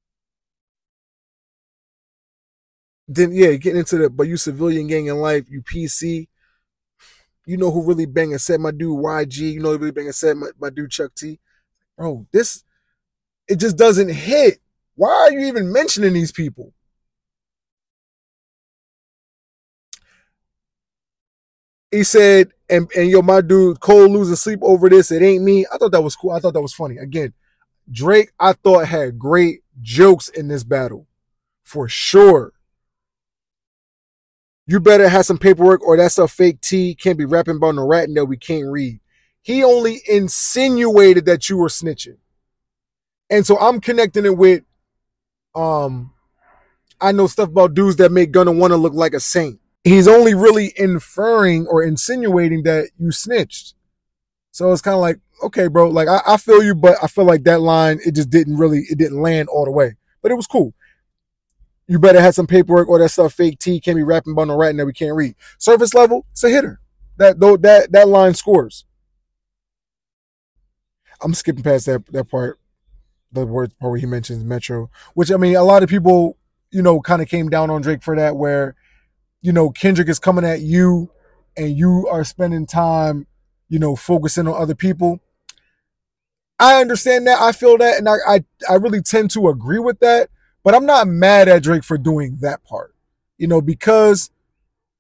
Then, yeah, getting into the, but you civilian gang in life, you PC, you know who really banging said my dude YG, you know who really banging said my dude Chuck T. Bro, it just doesn't hit. Why are you even mentioning these people? He said, and yo, my dude Cole losing sleep over this. It ain't me. I thought that was cool. I thought that was funny. Again, Drake, I thought had great jokes in this battle. For sure. You better have some paperwork or that's a fake T. Can't be rapping about no ratting that we can't read. He only insinuated that you were snitching. And so I'm connecting it with, I know stuff about dudes that make Gunna wanna look like a saint. He's only really inferring or insinuating that you snitched. So it's kind of like, okay, bro, like I feel you, but I feel like that line, it didn't land all the way. But it was cool. You better have some paperwork or that stuff fake T. Can't be rapping about no ratting that we can't read. Surface level, it's a hitter. That line scores. I'm skipping past that part, the word part where he mentions Metro, which, I mean, a lot of people, kind of came down on Drake for that, where, Kendrick is coming at you and you are spending time, focusing on other people. I understand that. I feel that. And I really tend to agree with that. But I'm not mad at Drake for doing that part, because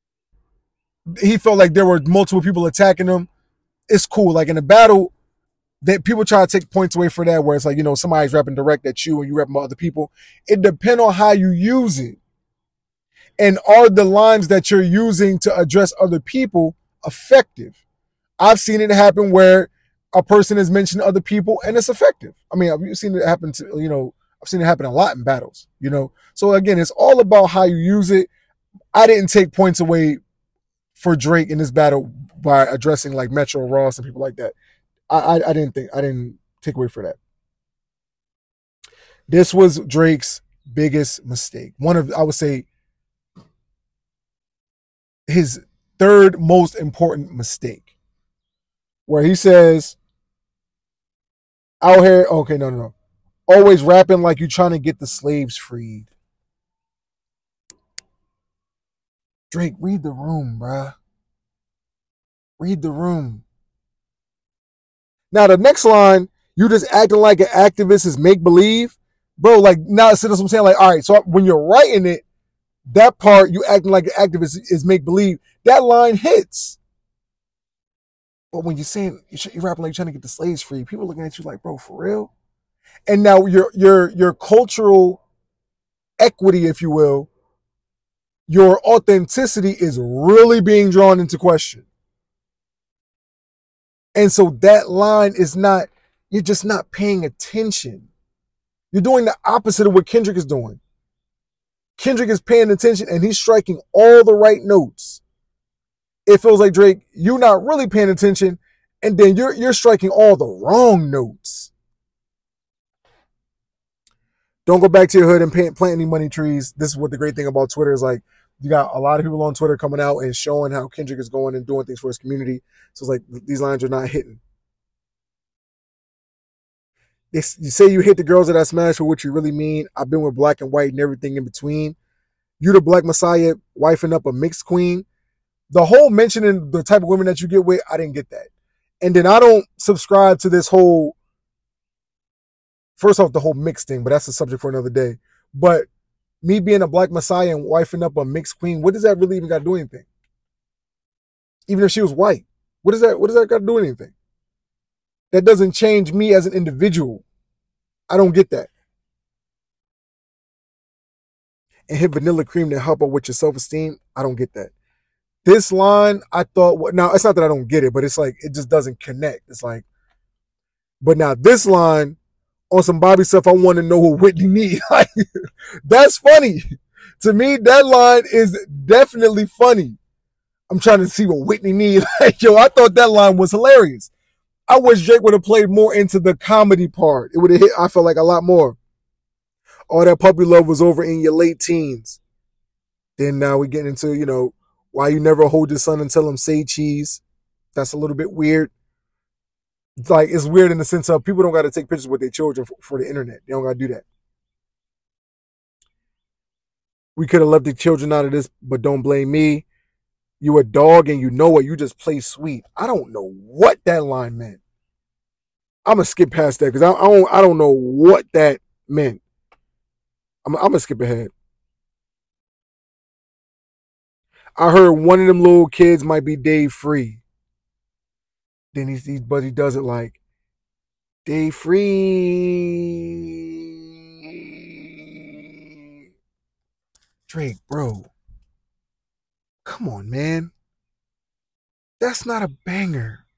he felt like there were multiple people attacking him. It's cool. Like in a battle, that people try to take points away for that, where it's like, somebody's rapping direct at you and you rapping about other people. It depends on how you use it. And are the lines that you're using to address other people effective? I've seen it happen where a person has mentioned other people and it's effective. I mean, I've seen it happen I've seen it happen a lot in battles, So again, it's all about how you use it. I didn't take points away for Drake in this battle by addressing like Metro Ross and people like that. I didn't take away for that. This was Drake's biggest mistake. I would say, his third most important mistake, where he says, out here, okay, no. Always rapping like you trying to get the slaves freed. Drake, read the room, bruh. Read the room. Now, the next line, you just acting like an activist is make believe. Bro, like, now, see, that's what I'm saying. Like, all right, so when you're writing it, that part, you acting like an activist is make believe, that line hits. But when you're saying, you're rapping like you're trying to get the slaves free, people looking at you like, bro, for real? And now your cultural equity, if you will, your authenticity is really being drawn into question. And so that line is not, you're just not paying attention. You're doing the opposite of what Kendrick is doing. Kendrick is paying attention and he's striking all the right notes. It feels like, Drake, you're not really paying attention, and then you're striking all the wrong notes. Don't go back to your hood and plant any money trees. This is what the great thing about Twitter is. Like, you got a lot of people on Twitter coming out and showing how Kendrick is going and doing things for his community. So it's like, these lines are not hitting. You say you hit the girls that I smashed for what you really mean. I've been with black and white and everything in between. You the Black Messiah wifing up a mixed queen. The whole mentioning the type of women that you get with, I didn't get that. And then I don't subscribe to this whole, first off, the whole mixed thing, but that's a subject for another day. But me being a Black Messiah and wifing up a mixed queen, what does that really even got to do anything? Even if she was white, what does that got to do anything? That doesn't change me as an individual. I don't get that. And hit vanilla cream to help out with your self-esteem, I don't get that. This line, I thought, now it's not that I don't get it, but it's like, it just doesn't connect. It's like, but now this line, on some Bobby stuff, I want to know who Whitney needs. Like, that's funny. To me, that line is definitely funny. I'm trying to see what Whitney needs. Like, yo, I thought that line was hilarious. I wish Drake would have played more into the comedy part. It would have hit, I felt like, a lot more. All that puppy love was over in your late teens. Then now we get into, why you never hold your son and tell him say cheese. That's a little bit weird. Like, it's weird in the sense of people don't got to take pictures with their children for the internet. They don't got to do that. We could have left the children out of this, but don't blame me. You a dog and you know it. You just play sweet. I don't know what that line meant. I'm going to skip past that because I don't know what that meant. I'm going to skip ahead. I heard one of them little kids might be Dave Free. Then he does it like, Dave Free. Drake, bro. Come on, man. That's not a banger.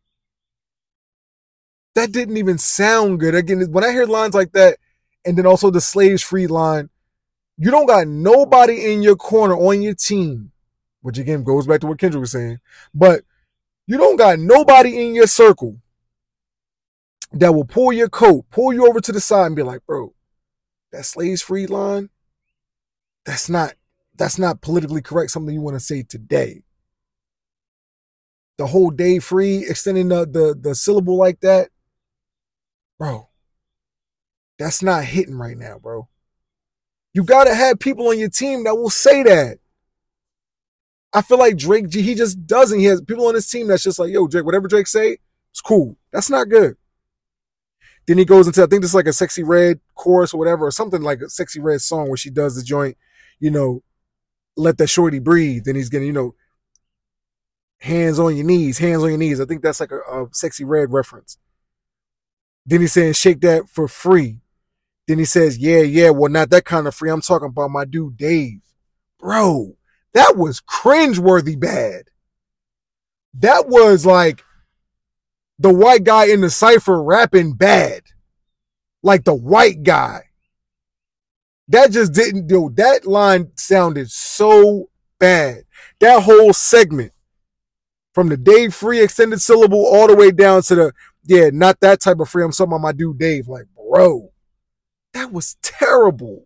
That didn't even sound good. Again, when I hear lines like that, and then also the slaves free line, you don't got nobody in your corner on your team, which again goes back to what Kendrick was saying, but you don't got nobody in your circle that will pull your coat, pull you over to the side and be like, bro, that slaves free line, that's not politically correct, something you want to say today. The whole day free, extending the syllable like that, bro, that's not hitting right now, bro. You got to have people on your team that will say that. I feel like Drake, he just doesn't. He has people on his team that's just like, yo, Drake, whatever Drake say, it's cool. That's not good. Then he goes into, I think this is like a Sexy Red chorus or whatever, or something like a Sexy Red song where she does the joint, let that shorty breathe. Then he's getting, hands on your knees. I think that's like a Sexy Red reference. Then he's saying, shake that for free. Then he says, yeah, well, not that kind of free. I'm talking about my dude Dave. Bro, that was cringeworthy bad. That was like the white guy in the cypher rapping bad. Like the white guy. That just didn't do. That line sounded so bad. That whole segment, from the Dave Free extended syllable all the way down to the, yeah, not that type of free. I'm talking about my dude Dave. Like, bro, that was terrible.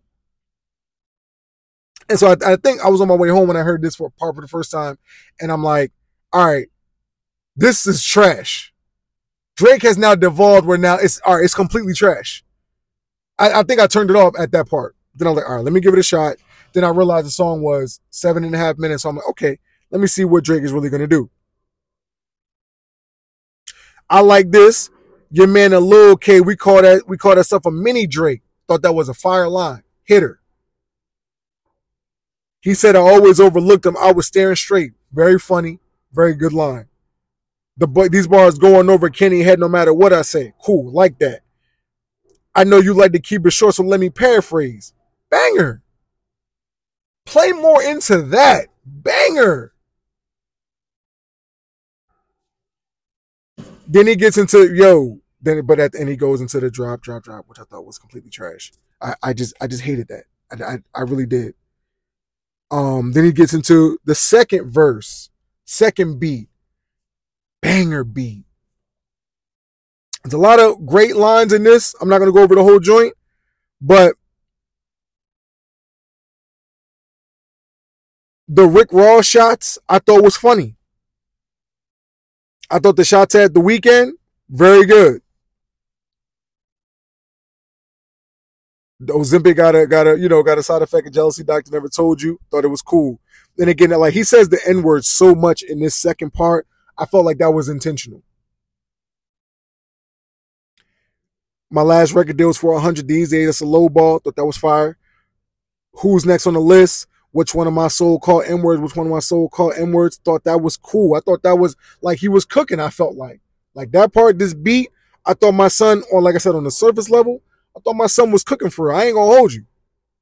And so I think I was on my way home when I heard this for the first time. And I'm like, all right, this is trash. Drake has now devolved where now it's all right, it's completely trash. I think I turned it off at that part. Then I was like, all right, let me give it a shot. Then I realized the song was 7.5 minutes. So I'm like, okay, let me see what Drake is really going to do. I like this. Your man, a Lil K, we call that stuff a mini Drake. Thought that was a fire line. Hitter. He said, I always overlooked him. I was staring straight. Very funny. Very good line. These bars going over Kenny head no matter what I say. Cool. Like that. I know you like to keep it short, so let me paraphrase. Banger. Play more into that. Banger. Then he gets into, but at the end he goes into the drop, which I thought was completely trash. I just hated that. I really did. Then he gets into the second verse, second beat. Banger beat. There's a lot of great lines in this. I'm not going to go over the whole joint, but the Rick Ross shots I thought was funny. I thought the shots at The Weeknd, very good. The Ozempic got a side effect of jealousy. Doctor never told you. Thought it was cool. Then again, like he says the N-word so much in this second part, I felt like that was intentional. My last record deal was for 100 these days. That's a low ball. Thought that was fire. Who's next on the list? Which one of my so-called N-words? Which one of my so-called N-words? Thought that was cool. I thought that was like he was cooking, I felt like. Like that part, this beat, I thought my son, or like I said, on the surface level, I thought my son was cooking for real. I ain't gonna hold you.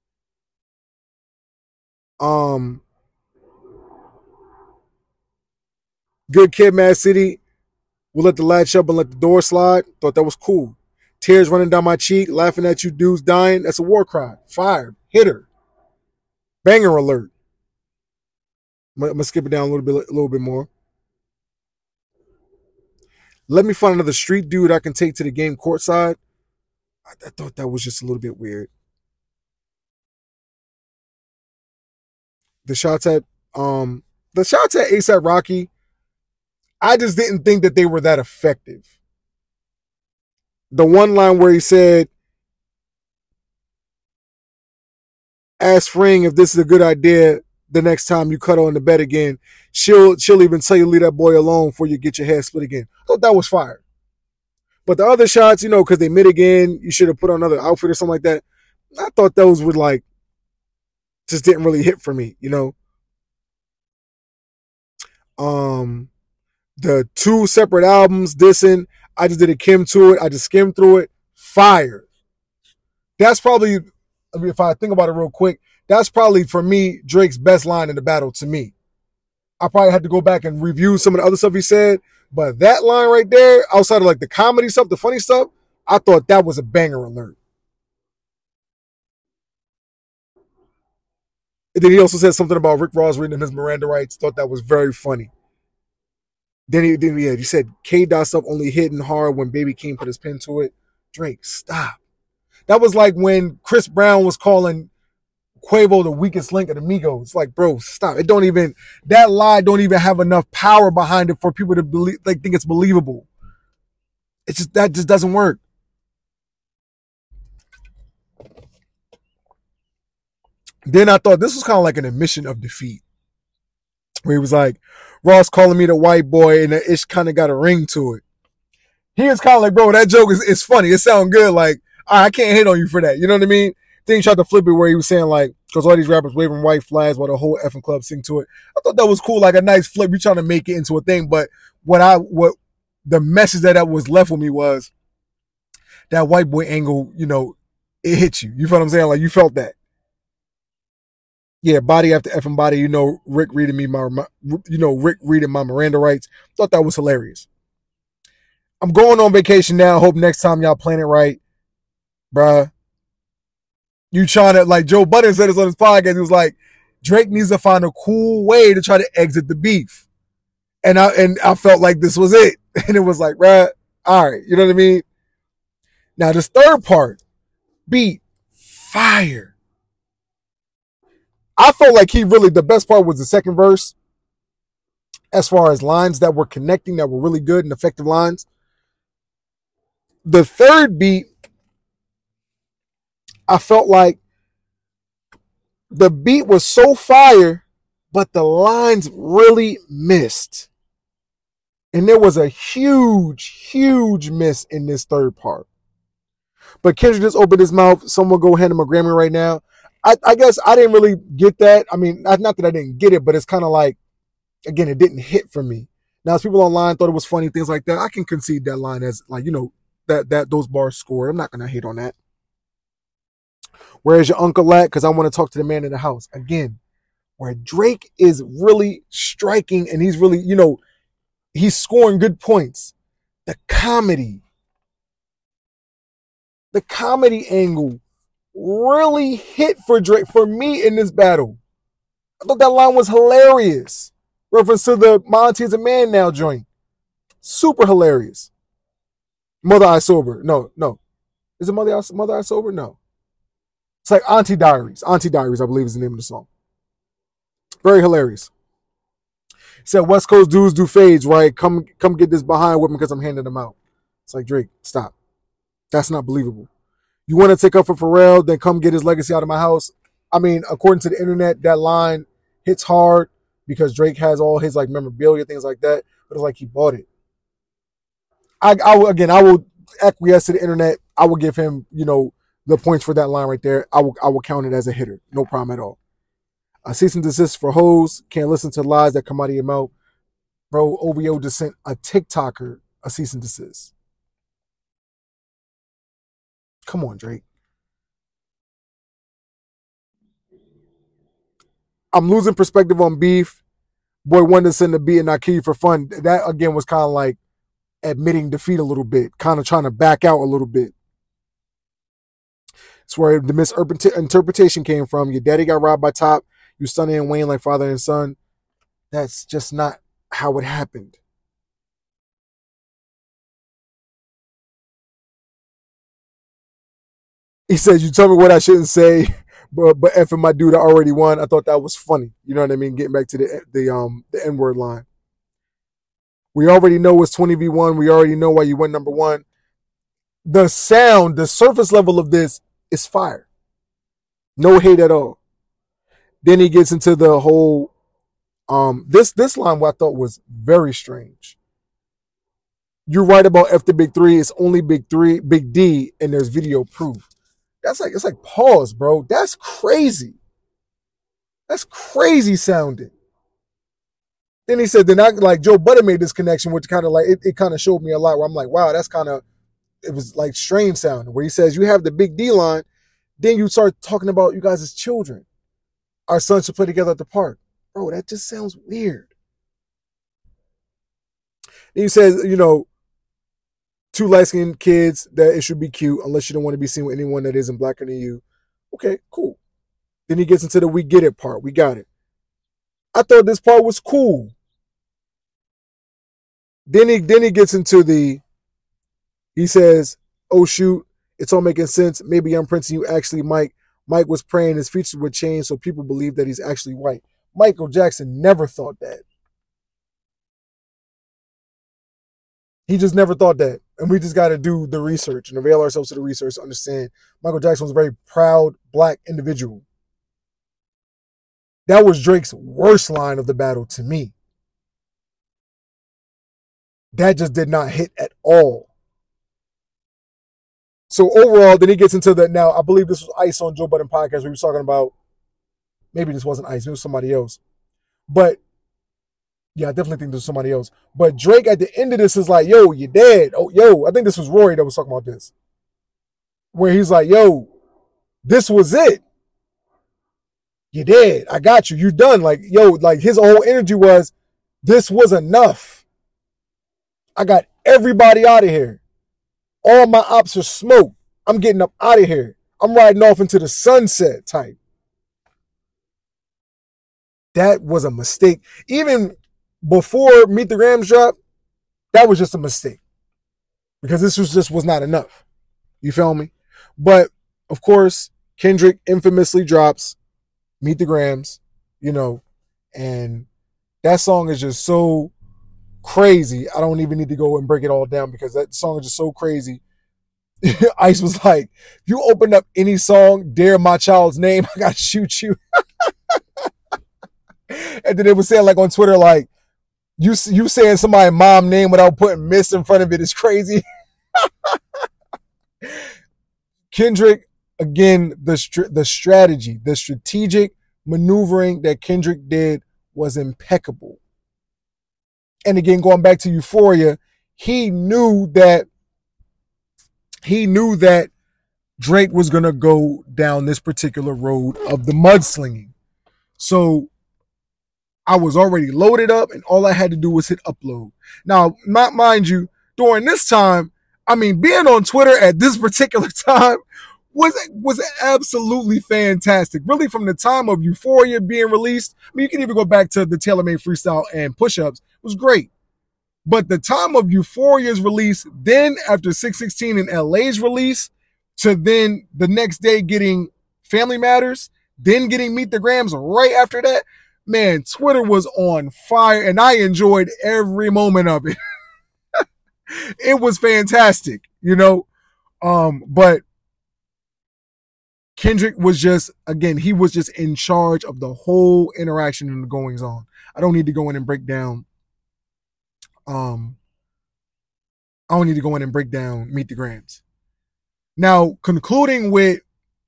Good Kid, Mad City. We'll let the latch up and let the door slide. Thought that was cool. Tears running down my cheek, laughing at you dudes dying. That's a war cry. Fired. Hitter. Banger alert. I'm gonna skip it down a little bit more. Let me find another street dude I can take to the game courtside. I thought that was just a little bit weird. The shots at ASAP Rocky, I just didn't think that they were that effective. The one line where he said, ask Fring if this is a good idea the next time you cuddle in the bed again. She'll even tell you leave that boy alone before you get your head split again. I thought that was fire. But the other shots, because they mid again, you should have put on another outfit or something like that. I thought those would just didn't really hit for me, The two separate albums, dissing, I just did a Kim to it. I just skimmed through it. Fire. That's probably, if I think about it real quick, that's probably for me Drake's best line in the battle to me. I probably had to go back and review some of the other stuff he said, but that line right there, outside of like the comedy stuff, the funny stuff, I thought that was a banger alert. And then he also said something about Rick Ross reading him his Miranda rights. Thought that was very funny. Then he said K-Dot stuff only hitting hard when Baby King put his pen to it. Drake, stop. That was like when Chris Brown was calling Quavo the weakest link of the Migos. It's like, bro, stop. That lie don't even have enough power behind it for people to believe, think it's believable. That just doesn't work. Then I thought this was kind of like an admission of defeat. Where he was like, Ross calling me the white boy, and it kind of got a ring to it. He was kind of like, bro, that joke is funny. It sounds good. Like, I can't hate on you for that. You know what I mean? Then he tried to flip it where he was saying, like, because all these rappers waving white flags while the whole effing club sing to it. I thought that was cool, like a nice flip. You're trying to make it into a thing. But what the message that was left with me was, that white boy angle, it hit you. You feel what I'm saying? Like you felt that. Yeah, body after effing body. Rick reading Rick reading my Miranda rights. Thought that was hilarious. I'm going on vacation now. Hope next time y'all plan it right, bruh. You trying to, like Joe Budden said this on his podcast. He was like, Drake needs to find a cool way to try to exit the beef. And I felt like this was it. And it was like, bruh, all right, you know what I mean? Now this third part, beat fire. I felt like the best part was the second verse, as far as lines that were connecting, that were really good and effective lines. The third beat, I felt like the beat was so fire, but the lines really missed. And there was a huge, huge miss in this third part. But Kendrick just opened his mouth. Someone go hand him a Grammy right now. I guess I didn't really get that. I mean, not that I didn't get it, but it's kind of like, again, it didn't hit for me. Now, as people online thought it was funny, things like that, I can concede that line as, like, that those bars scored. I'm not going to hate on that. Where's your uncle at? Because I want to talk to the man in the house. Again, where Drake is really striking and he's really, he's scoring good points. The comedy angle really hit for Drake, for me, in this battle. I thought that line was hilarious. Reference to the Monty is a Man Now joint. Super hilarious. Mother I Sober. No. Is it Mother I Sober? No. It's like Auntie Diaries. Auntie Diaries, I believe, is the name of the song. Very hilarious. He said, West Coast dudes do fades, right? Come get this behind with me because I'm handing them out. It's like, Drake, stop. That's not believable. You want to take up for Pharrell, then come get his legacy out of my house. I mean, according to the internet, that line hits hard because Drake has all his, like, memorabilia, things like that. But it's like he bought it. I will acquiesce to the internet. I will give him, the points for that line right there. I will count it as a hitter. No problem at all. A cease and desist for hoes. Can't listen to lies that come out of your mouth. Bro, OVO just sent a TikToker a cease and desist. Come on, Drake. I'm losing perspective on beef. Boy wanted to send a beat and not kill you for fun. That, again, was kind of like admitting defeat a little bit. Kind of trying to back out a little bit. It's where the misinterpretation came from. Your daddy got robbed by Top. You Sonny and Wayne like father and son. That's just not how it happened. He says, you tell me what I shouldn't say, but effing my dude, I already won. I thought that was funny. You know what I mean? Getting back to the N-word line. We already know it's 20v1. We already know why you went number one. The sound, the surface level of this is fire. No hate at all. Then he gets into the whole, this line, what I thought was very strange. You're right about F the big three. It's only big D, and there's video proof. It's like pause, bro. That's crazy. That's crazy sounding. Then he said, like Joe Budden made this connection, which kind of like, it kind of showed me a lot where I'm like, wow, that's kind of, it was like strange sounding, where he says, you have the big D line, then you start talking about you guys as children. Our sons should play together at the park. Bro, that just sounds weird. Then he says, two light-skinned kids, that it should be cute unless you don't want to be seen with anyone that isn't blacker than you. Okay, cool. Then he gets into the we get it part. We got it. I thought this part was cool. Then he gets into he says, oh shoot, it's all making sense. Maybe I'm printing you actually Mike. Mike was praying his features would change so people believe that he's actually white. Michael Jackson never thought that. He just never thought that. And we just got to do the research and avail ourselves to the research to understand Michael Jackson was a very proud black individual. That was Drake's worst line of the battle to me. That just did not hit at all. So overall, then he gets into that. Now, I believe this was Ice on Joe Budden podcast where he was talking about, maybe this wasn't Ice, it was somebody else. But yeah, I definitely think this was somebody else. But Drake at the end of this is like, yo, you're dead. Oh, yo, I think this was Rory that was talking about this. where he's like, yo, this was it. You did. I got you. You done. Like, yo, like his whole energy was, this was enough. I got everybody out of here. All my ops are smoke. I'm getting up out of here. I'm riding off into the sunset type. That was a mistake. Even before Meet the Grams drop, that was just a mistake. Because this was not enough. You feel me? But, of course, Kendrick infamously drops Meet the Grams, and that song is just so crazy. I don't even need to go and break it all down because that song is just so crazy. Ice was like, if you open up any song, Dare My Child's Name, I gotta shoot you. And then it was saying like on Twitter, like, you saying somebody's mom name without putting Miss in front of it is crazy. Kendrick, again, the strategy, the strategic maneuvering that Kendrick did was impeccable. And again, going back to Euphoria, he knew that Drake was going to go down this particular road of the mudslinging. So I was already loaded up and all I had to do was hit upload. Now, mind you, during this time, I mean, being on Twitter at this particular time was absolutely fantastic. Really, from the time of Euphoria being released, I mean, you can even go back to the Taylor Made Freestyle and Push-Ups. It was great. But the time of Euphoria's release, then after 616 and LA's release, to then the next day getting Family Matters, then getting Meet the Grams right after that, man, Twitter was on fire and I enjoyed every moment of it. It was fantastic, but Kendrick was just, again, he was just in charge of the whole interaction and the goings on. I don't need to go in and break down Meet the Grams. Now, concluding with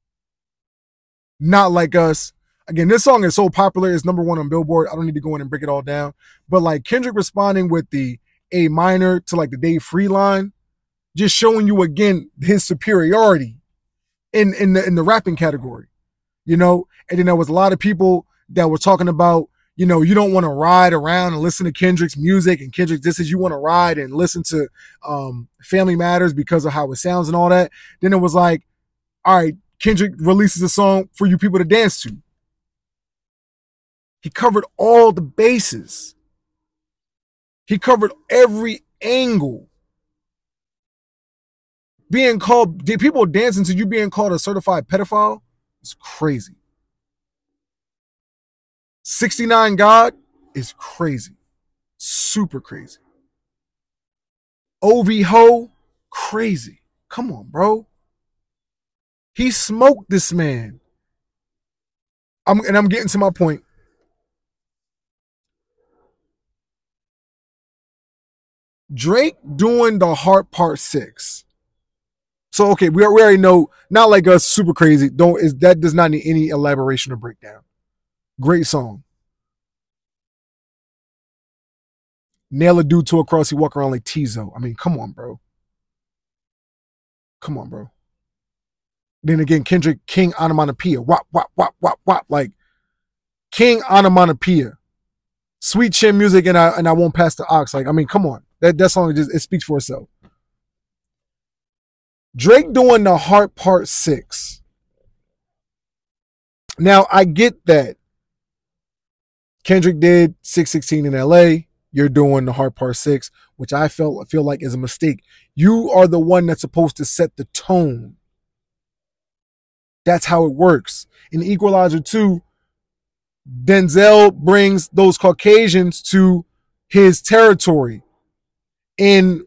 Not Like Us. Again, this song is so popular. It's number 1 on Billboard. I don't need to go in and break it all down. But like Kendrick responding with the A minor to like the Dave Free line, just showing you again his superiority in the rapping category, And then there was a lot of people that were talking about, you don't want to ride around and listen to Kendrick's music and Kendrick, this is you want to ride and listen to Family Matters because of how it sounds and all that. Then it was like, all right, Kendrick releases a song for you people to dance to. He covered all the bases. He covered every angle. People dancing to you being called a certified pedophile is crazy. 69 God is crazy. Super crazy. OV Ho, crazy. Come on, bro. He smoked this man. I'm getting to my point. Drake doing the Heart Part 6. So, okay, we already know, Not Like Us, super crazy. That does not need any elaboration or breakdown. Great song. Nail a dude to a cross, he walk around like Tizo. I mean, come on, bro. Come on, bro. Then again, Kendrick, King Onomatopoeia. Wop, wop, wop, wop, wop. Like, King Onomatopoeia. Sweet chin music and I won't pass the ox. Like, I mean, come on. That song, it speaks for itself. Drake doing the Heart Part 6. Now, I get that. Kendrick did 616 in LA. You're doing the Heart Part 6, which I feel like is a mistake. You are the one that's supposed to set the tone. That's how it works. In Equalizer 2, Denzel brings those Caucasians to his territory. In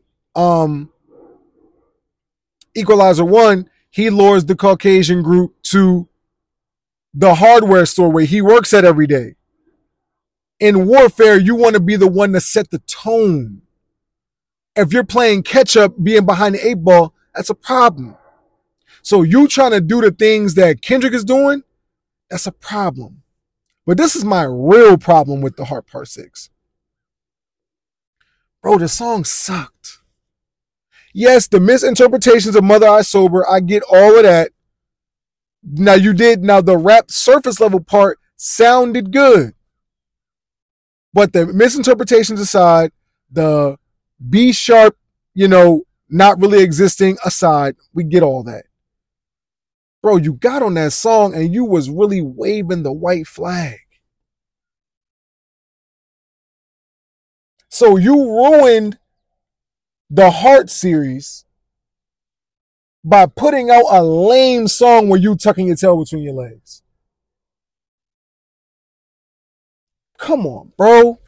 Equalizer 1, he lures the Caucasian group to the hardware store where he works at every day. In Warfare, you want to be the one to set the tone. If you're playing catch up, being behind the 8 ball, that's a problem. So you trying to do the things that Kendrick is doing, that's a problem. But this is my real problem with the Heart Part 6. Bro, the song sucked. Yes, the misinterpretations of Mother I Sober, I get all of that. Now the rap surface level part sounded good. But the misinterpretations aside, the B sharp, not really existing aside, we get all that. Bro, you got on that song and you was really waving the white flag. So you ruined the Heart series by putting out a lame song where you tucking your tail between your legs. Come on, bro.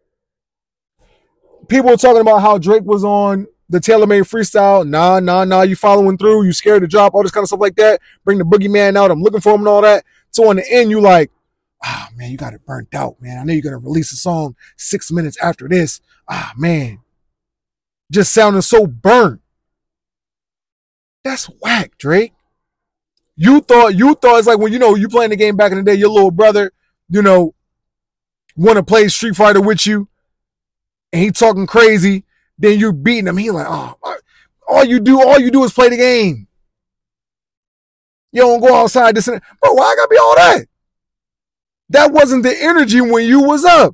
People were talking about how Drake was on the TaylorMade freestyle. Nah, you following through. You scared to drop, all this kind of stuff like that. Bring the boogeyman out. I'm looking for him and all that. So on the end, you like, man, you got it burnt out, man. I know you're going to release a song 6 minutes after this. Man. Just sounding so burnt. That's whack, Drake. You thought it's like when, you playing the game back in the day, your little brother, want to play Street Fighter with you, and he talking crazy, then you beating him. He like, all you do is play the game. You don't go outside this and that. Bro, why I gotta be all that? That wasn't the energy when you was up.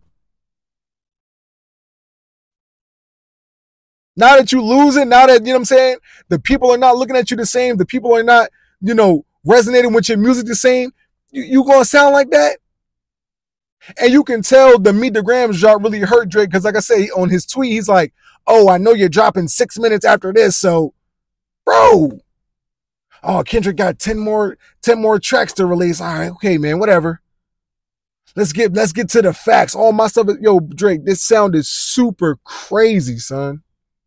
Now that you lose it, now that, you know what I'm saying, the people are not looking at you the same, the people are not, resonating with your music the same, you gonna sound like that? And you can tell the Meet the Grams drop really hurt Drake, because like I say, on his tweet, he's like, I know you're dropping 6 minutes after this, so, bro. Kendrick got 10 more tracks to release. All right, okay, man, whatever. Let's get to the facts. All my stuff, Drake, this sounded super crazy, son.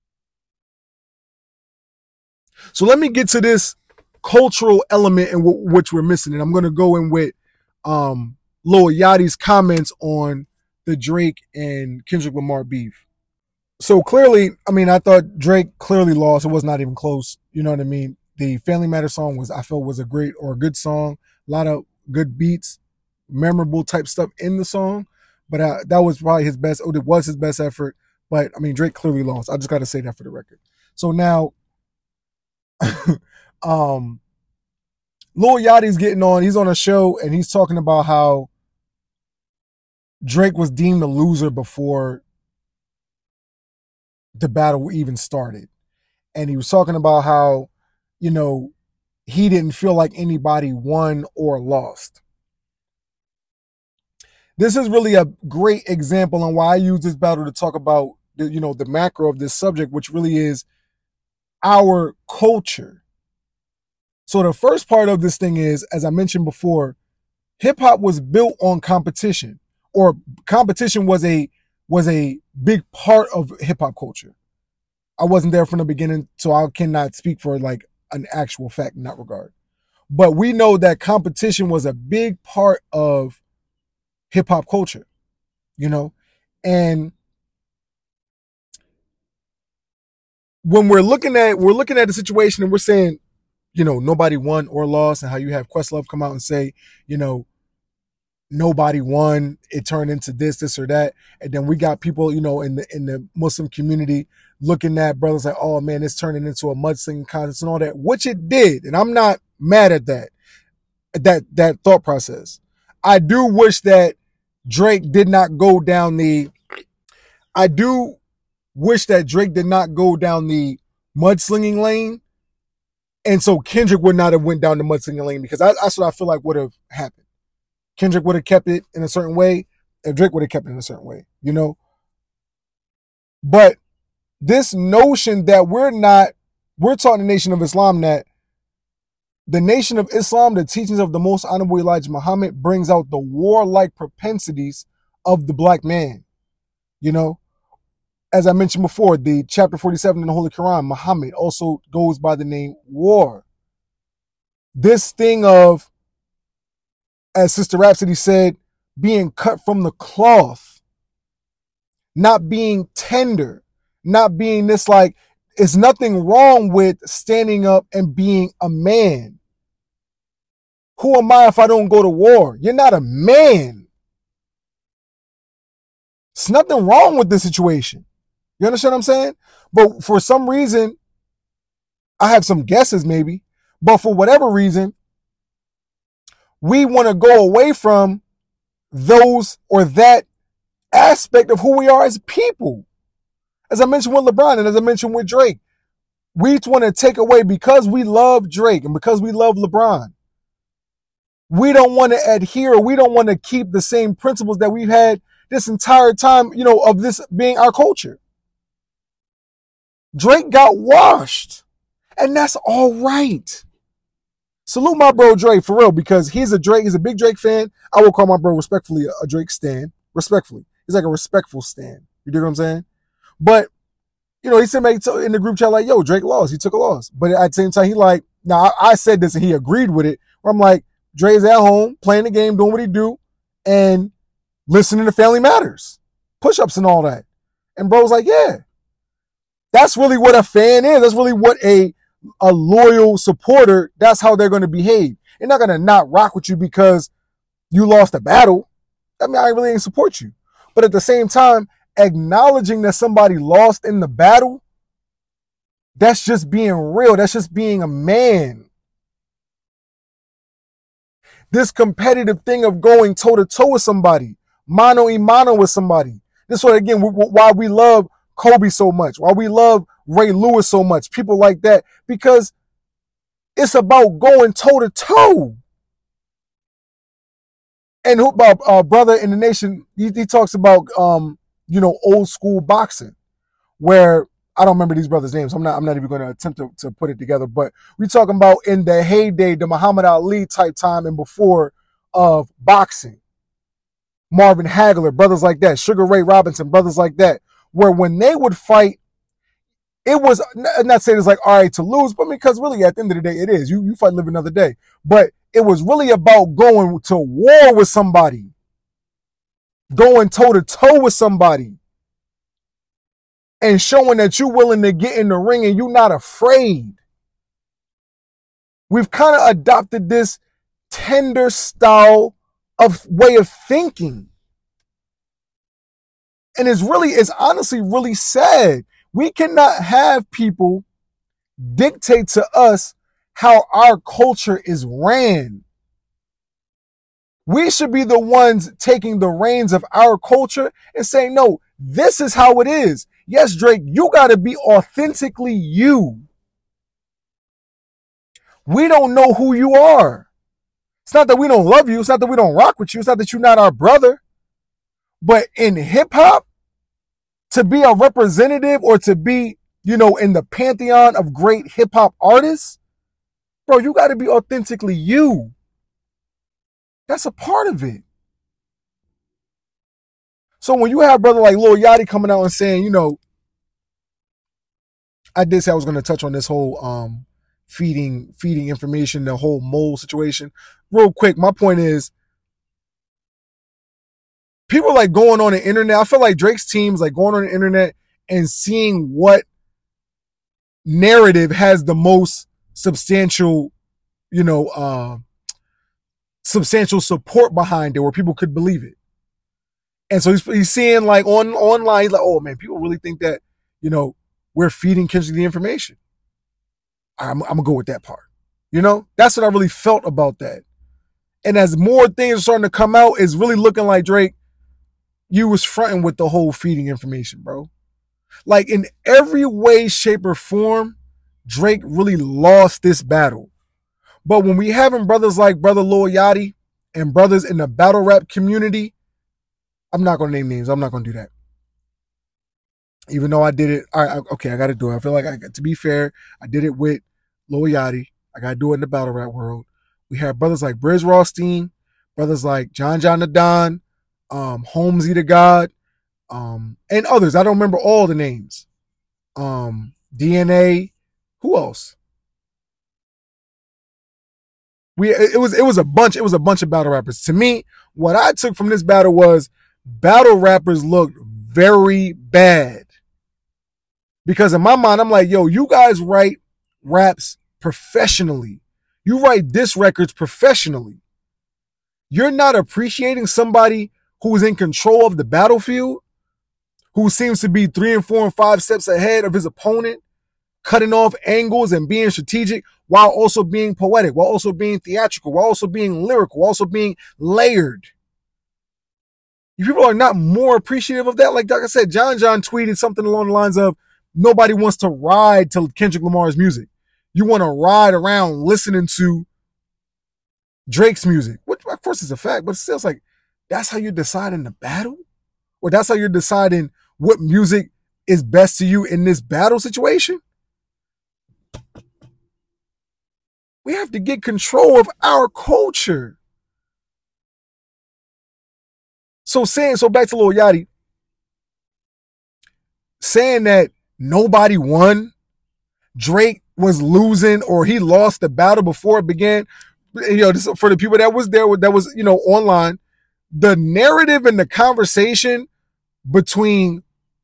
So let me get to this cultural element in which we're missing, and I'm going to go in with Lil Yachty's comments on the Drake and Kendrick Lamar beef. So clearly, I thought Drake clearly lost. It was not even close. You know what I mean? The Family Matters song I felt was a good song. A lot of good beats, memorable type stuff in the song. But that was probably his best. It was his best effort. But Drake clearly lost. I just got to say that for the record. So now, Lil Yachty's getting on. He's on a show and he's talking about how Drake was deemed a loser before the battle even started. And he was talking about how, he didn't feel like anybody won or lost. This is really a great example on why I use this battle to talk about the macro of this subject, which really is our culture. So the first part of this thing is, as I mentioned before, hip hop was built on competition, or competition was a big part of hip hop culture. I wasn't there from the beginning, so I cannot speak for like an actual fact in that regard. But we know that competition was a big part of hip hop culture, and when we're looking at the situation and we're saying, nobody won or lost, and how you have Questlove come out and say, nobody won, it turned into this or that. And then we got people, in the Muslim community looking at brothers like, oh man, it's turning into a mudslinging contest and all that, which it did. And I'm not mad at that thought process. I do wish that Drake did not go down the mudslinging lane. And so Kendrick would not have went down the mudslinging lane, because that's what I feel like would have happened. Kendrick would have kept it in a certain way, and Drake would have kept it in a certain way, But this notion that we're taught in the Nation of Islam that the Nation of Islam, the teachings of the Most Honorable Elijah Muhammad, brings out the warlike propensities of the black man. As I mentioned before, the chapter 47 in the Holy Quran, Muhammad also goes by the name war. This thing of, as Sister Rhapsody said, being cut from the cloth, not being tender, not being this like, it's nothing wrong with standing up and being a man. Who am I if I don't go to war? You're not a man. There's nothing wrong with this situation. You understand what I'm saying? But for some reason, I have some guesses maybe, but for whatever reason, we want to go away from those or that aspect of who we are as people. As I mentioned with LeBron and as I mentioned with Drake, we want to take away, because we love Drake and because we love LeBron, we don't want to adhere, we don't want to keep the same principles that we've had this entire time, of this being our culture. Drake got washed, and that's all right. Salute my bro Drake for real, because he's a big Drake fan. I will call my bro respectfully a Drake stan. Respectfully. He's like a respectful stan. You dig what I'm saying? But, he said in the group chat like, yo, Drake lost. He took a loss. But at the same time, he like, now I said this and he agreed with it, where I'm like, Dre's at home, playing the game, doing what he do, and listening to Family Matters. Push-ups and all that. And bro's like, yeah. That's really what a fan is. That's really what a loyal supporter, that's how they're going to behave. They're not going to not rock with you because you lost a battle. I mean, I really ain't support you. But at the same time, acknowledging that somebody lost in the battle, that's just being real. That's just being a man. This competitive thing of going toe-to-toe with somebody, mano-a-mano with somebody. This one, again, why we love Kobe so much, why we love Ray Lewis so much, people like that, because it's about going toe-to-toe. And brother in the nation, he talks about, old school boxing, where I don't remember these brothers' names. I'm not even going to attempt to put it together, but we're talking about in the heyday, the Muhammad Ali type time and before of boxing. Marvin Hagler, brothers like that, Sugar Ray Robinson, brothers like that, where when they would fight, it was not saying it's like, all right, to lose, but because really at the end of the day, it is. You fight, live another day. But it was really about going to war with somebody, going toe-to-toe with somebody, and showing that you're willing to get in the ring and you're not afraid. We've kind of adopted this tender style of way of thinking. And it's honestly really sad. We cannot have people dictate to us how our culture is ran. We should be the ones taking the reins of our culture and saying, no, this is how it is. Yes, Drake, you got to be authentically you. We don't know who you are. It's not that we don't love you. It's not that we don't rock with you. It's not that you're not our brother. But in hip hop, to be a representative or to be, in the pantheon of great hip hop artists, bro, you got to be authentically you. That's a part of it. So when you have brother like Lil Yachty coming out and saying, I did say I was going to touch on this whole feeding information, the whole mole situation. Real quick, my point is, people like going on the internet. I feel like Drake's team is like going on the internet and seeing what narrative has the most substantial, substantial support behind it, where people could believe it. And so he's seeing like online, he's like, oh man, people really think that, we're feeding Kendrick the information. I'm gonna go with that part. That's what I really felt about that. And as more things are starting to come out, it's really looking like Drake, you was fronting with the whole feeding information, bro. Like in every way, shape, or form, Drake really lost this battle. But when we having brothers like brother Lil Yachty and brothers in the battle rap community, I'm not going to name names. I'm not going to do that. Even though I did it. All right, okay, I got to do it. I feel like, to be fair, I did it with Lil Yachty. I got to do it in the battle rap world. We have brothers like Briz Rothstein, brothers like John the Don, Holmesy the God, and others. I don't remember all the names. DNA. Who else? It was a bunch of battle rappers. To me, what I took from this battle was battle rappers looked very bad. Because in my mind, I'm like, yo, you guys write raps professionally. You write diss records professionally. You're not appreciating somebody who is in control of the battlefield, who seems to be 3 and 4 and 5 steps ahead of his opponent, cutting off angles and being strategic while also being poetic, while also being theatrical, while also being lyrical, while also being layered. You people are not more appreciative of that. Like I said, John tweeted something along the lines of, nobody wants to ride to Kendrick Lamar's music. You want to ride around listening to Drake's music, which of course is a fact, but it still like, that's how you're deciding the battle? Or that's how you're deciding what music is best to you in this battle situation? We have to get control of our culture. So back to Lil Yachty, saying that nobody won, Drake was losing, or he lost the battle before it began. This, for the people that was there, that was, online, the narrative and the conversation between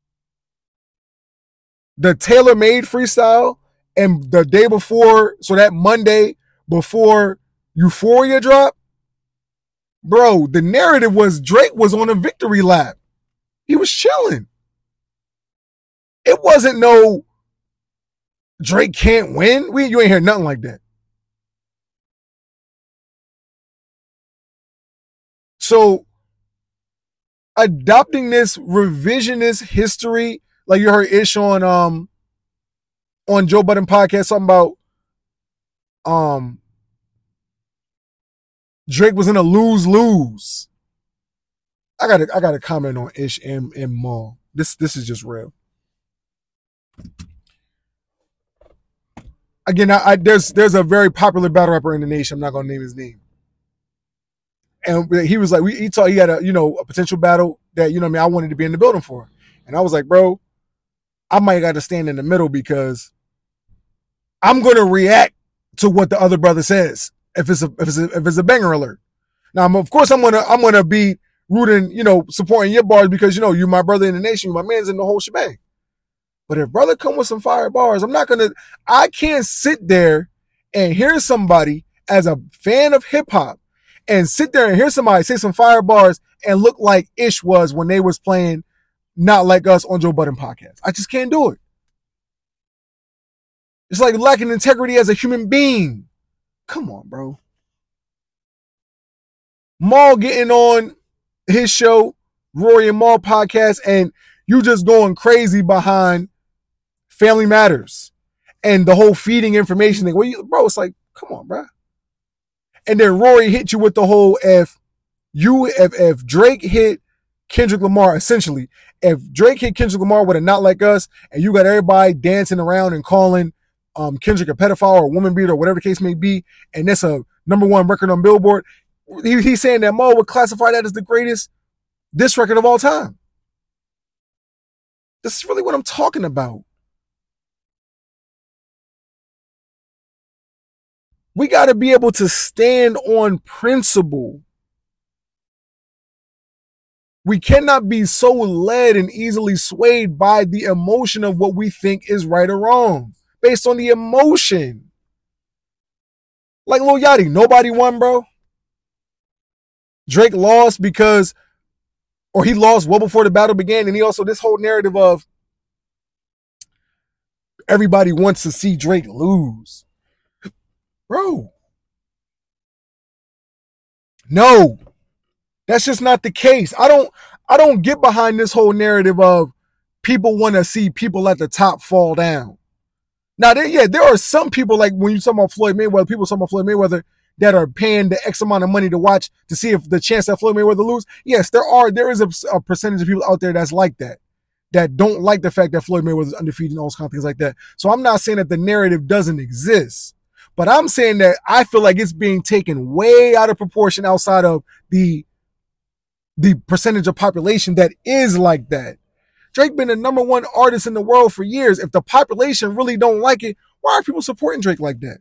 the tailor-made freestyle and the day before, so that Monday before Euphoria dropped, bro, the narrative was Drake was on a victory lap. He was chilling. It wasn't no Drake can't win. You ain't hear nothing like that. So adopting this revisionist history, like you heard Ish on Joe Budden podcast talking about Drake was in a lose-lose. I gotta comment on Ish and Maul. This is just real. Again, there's a very popular battle rapper in the nation. I'm not gonna name his name. And he was like, he had a potential battle that, I wanted to be in the building for. And I was like, bro, I might got to stand in the middle because I'm going to react to what the other brother says if it's a banger alert. Now, of course, I'm going to be rooting, supporting your bars because, you're my brother in the nation, you're my man's in the whole shebang. But if brother come with some fire bars, I can't sit there and hear somebody as a fan of hip hop and sit there and hear somebody say some fire bars and look like Ish was when they was playing Not Like Us on Joe Budden podcast. I just can't do it. It's like lacking integrity as a human being. Come on, bro. Maul getting on his show, Rory and Maul podcast, and you just going crazy behind Family Matters and the whole feeding information thing. Bro, it's like, come on, bro. And then Rory hit you with the whole if Drake hit Kendrick Lamar, essentially, if Drake hit Kendrick Lamar with a Not Like Us, and you got everybody dancing around and calling Kendrick a pedophile or a woman beater or whatever the case may be, and that's a #1 record on Billboard, he's saying that Mo would classify that as the greatest diss record of all time. This is really what I'm talking about. We got to be able to stand on principle. We cannot be so led and easily swayed by the emotion of what we think is right or wrong, based on the emotion. Like Lil Yachty, nobody won, bro. Drake lost he lost well before the battle began, and he also, this whole narrative of everybody wants to see Drake lose. Bro, no, that's just not the case. I don't get behind this whole narrative of people want to see people at the top fall down. Now, there are some people, like when you talk about Floyd Mayweather, people talking about Floyd Mayweather that are paying the X amount of money to watch to see if the chance that Floyd Mayweather lose. Yes, there is a percentage of people out there that's like that don't like the fact that Floyd Mayweather is undefeated and all those kind of things like that. So I'm not saying that the narrative doesn't exist. But I'm saying that I feel like it's being taken way out of proportion outside of the percentage of population that is like that. Drake been the #1 artist in the world for years. If the population really don't like it, why are people supporting Drake like that?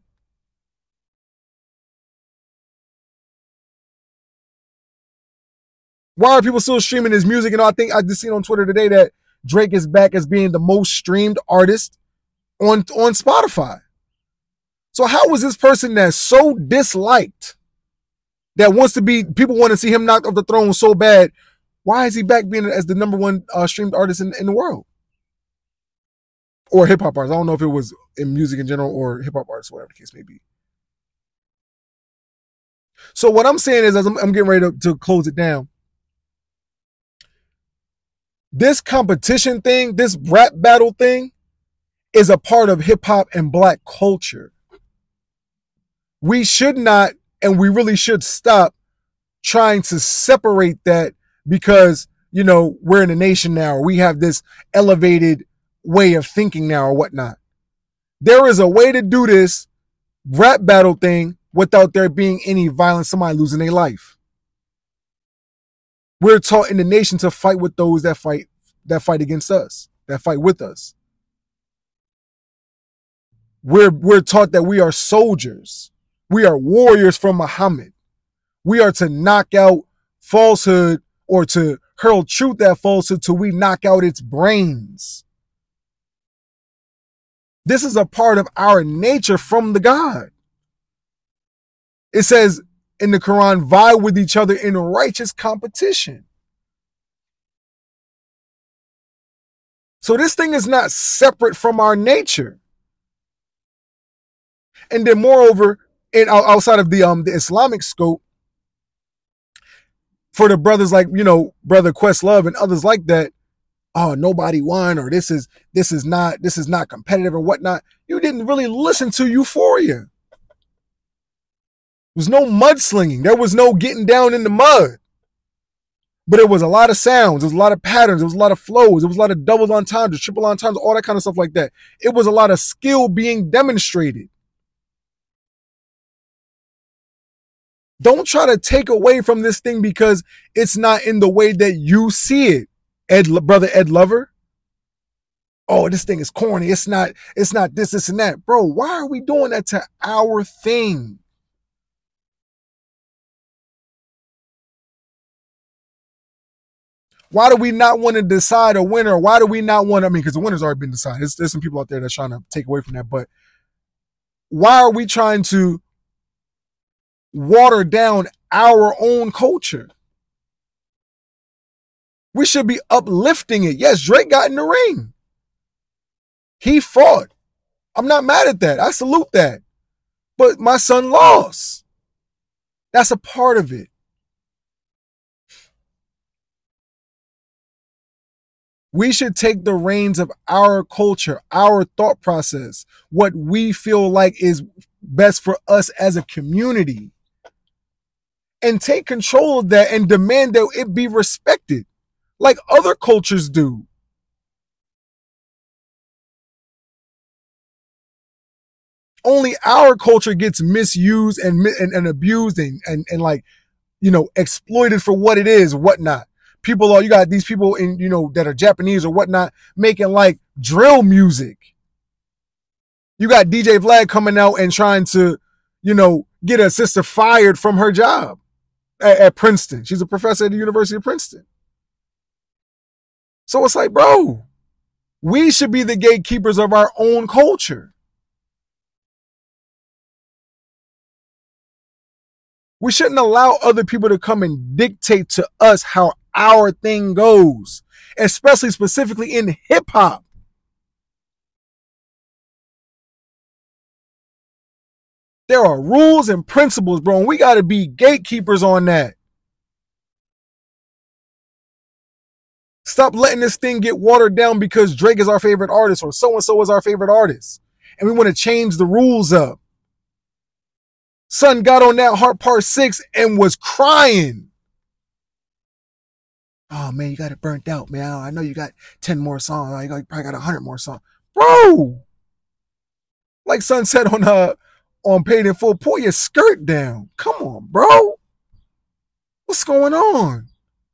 Why are people still streaming his music? And I think I just seen on Twitter today that Drake is back as being the most streamed artist on Spotify. So how was this person that's so disliked, that people want to see him knocked off the throne so bad, why is he back being as the #1 streamed artist in the world? or hip hop artists. I don't know if it was in music in general or hip hop artists, whatever the case may be. So what I'm saying is, as I'm getting ready to close it down, this competition thing, this rap battle thing, is a part of hip hop and black culture. We should not, and we really should stop trying to separate that because, you know, we're in a nation now, or we have this elevated way of thinking now or whatnot. There is a way to do this rap battle thing without there being any violence, somebody losing their life. We're taught in the nation to fight with those that fight against us, that fight with us. We're taught that we are soldiers. We are warriors from Muhammad. We are to knock out falsehood or to hurl truth at falsehood till we knock out its brains. This is a part of our nature from the God. It says in the Quran, vie with each other in righteous competition. So this thing is not separate from our nature. And then moreover, outside of the Islamic scope, for the brothers like, you know, Brother Questlove and others like that, oh, nobody won, or this is not competitive or whatnot. You didn't really listen to Euphoria. There was no mudslinging. There was no getting down in the mud. But it was a lot of sounds. There was a lot of patterns. There was a lot of flows. There was a lot of doubles entendres, triple entendres, all that kind of stuff like that. It was a lot of skill being demonstrated. Don't try to take away from this thing because it's not in the way that you see it, Brother Ed Lover. Oh, this thing is corny. It's not this, and that. Bro, why are we doing that to our thing? Why do we not want to decide a winner? Why do we not want to, because the winner's already been decided. There's some people out there that's trying to take away from that. But why are we trying to water down our own culture? We should be uplifting it. Yes, Drake got in the ring. He fought. I'm not mad at that. I salute that. But my son lost. That's a part of it. We should take the reins of our culture, our thought process, what we feel like is best for us as a community, and take control of that and demand that it be respected like other cultures do. Only our culture gets misused and abused and like, you know, exploited for what it is, whatnot. You got these people in, you know, that are Japanese or whatnot, making like drill music. You got DJ Vlad coming out and trying to, you know, get a sister fired from her job at Princeton. She's a professor at the University of Princeton. So it's like, bro, we should be the gatekeepers of our own culture. We shouldn't allow other people to come and dictate to us how our thing goes, especially specifically in hip hop. There are rules and principles, bro, and we got to be gatekeepers on that. Stop letting this thing get watered down because Drake is our favorite artist or so-and-so is our favorite artist, and we want to change the rules up. Son got on that Heart Part 6 and was crying. Oh, man, you got it burnt out, man. I know you got 10 more songs. You probably got 100 more songs. Bro! Like Son said on Paid in Full, pull your skirt down. Come on, bro. What's going on?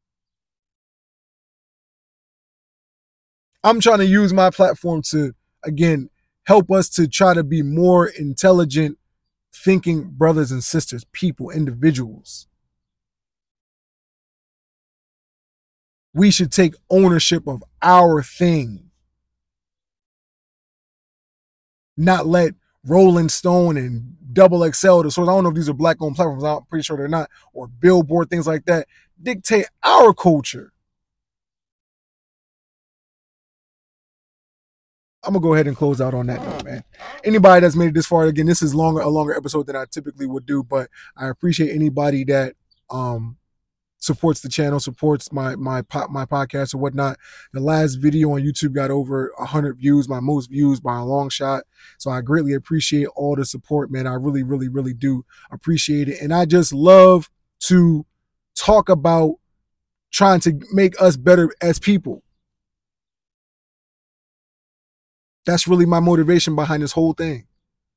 I'm trying to use my platform to, again, help us to try to be more intelligent, thinking brothers and sisters, people, individuals. We should take ownership of our thing. Not let Rolling Stone and Double XL, the source, I don't know if these are black-owned platforms, I'm pretty sure they're not, or Billboard, things like that, dictate our culture. I'm gonna go ahead and close out on that note, man. Anybody that's made it this far, again, this is a longer episode than I typically would do, but I appreciate anybody that supports the channel, supports my podcast or whatnot. The last video on YouTube got over 100 views, my most views by a long shot. So I greatly appreciate all the support, man. I really, really, really do appreciate it. And I just love to talk about trying to make us better as people. That's really my motivation behind this whole thing.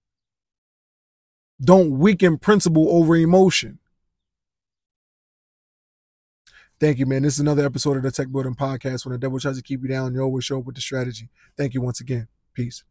Don't weaken principle over emotion. Thank you, man. This is another episode of the Tech Building Podcast. When the devil tries to keep you down, you always show up with the strategy. Thank you once again. Peace.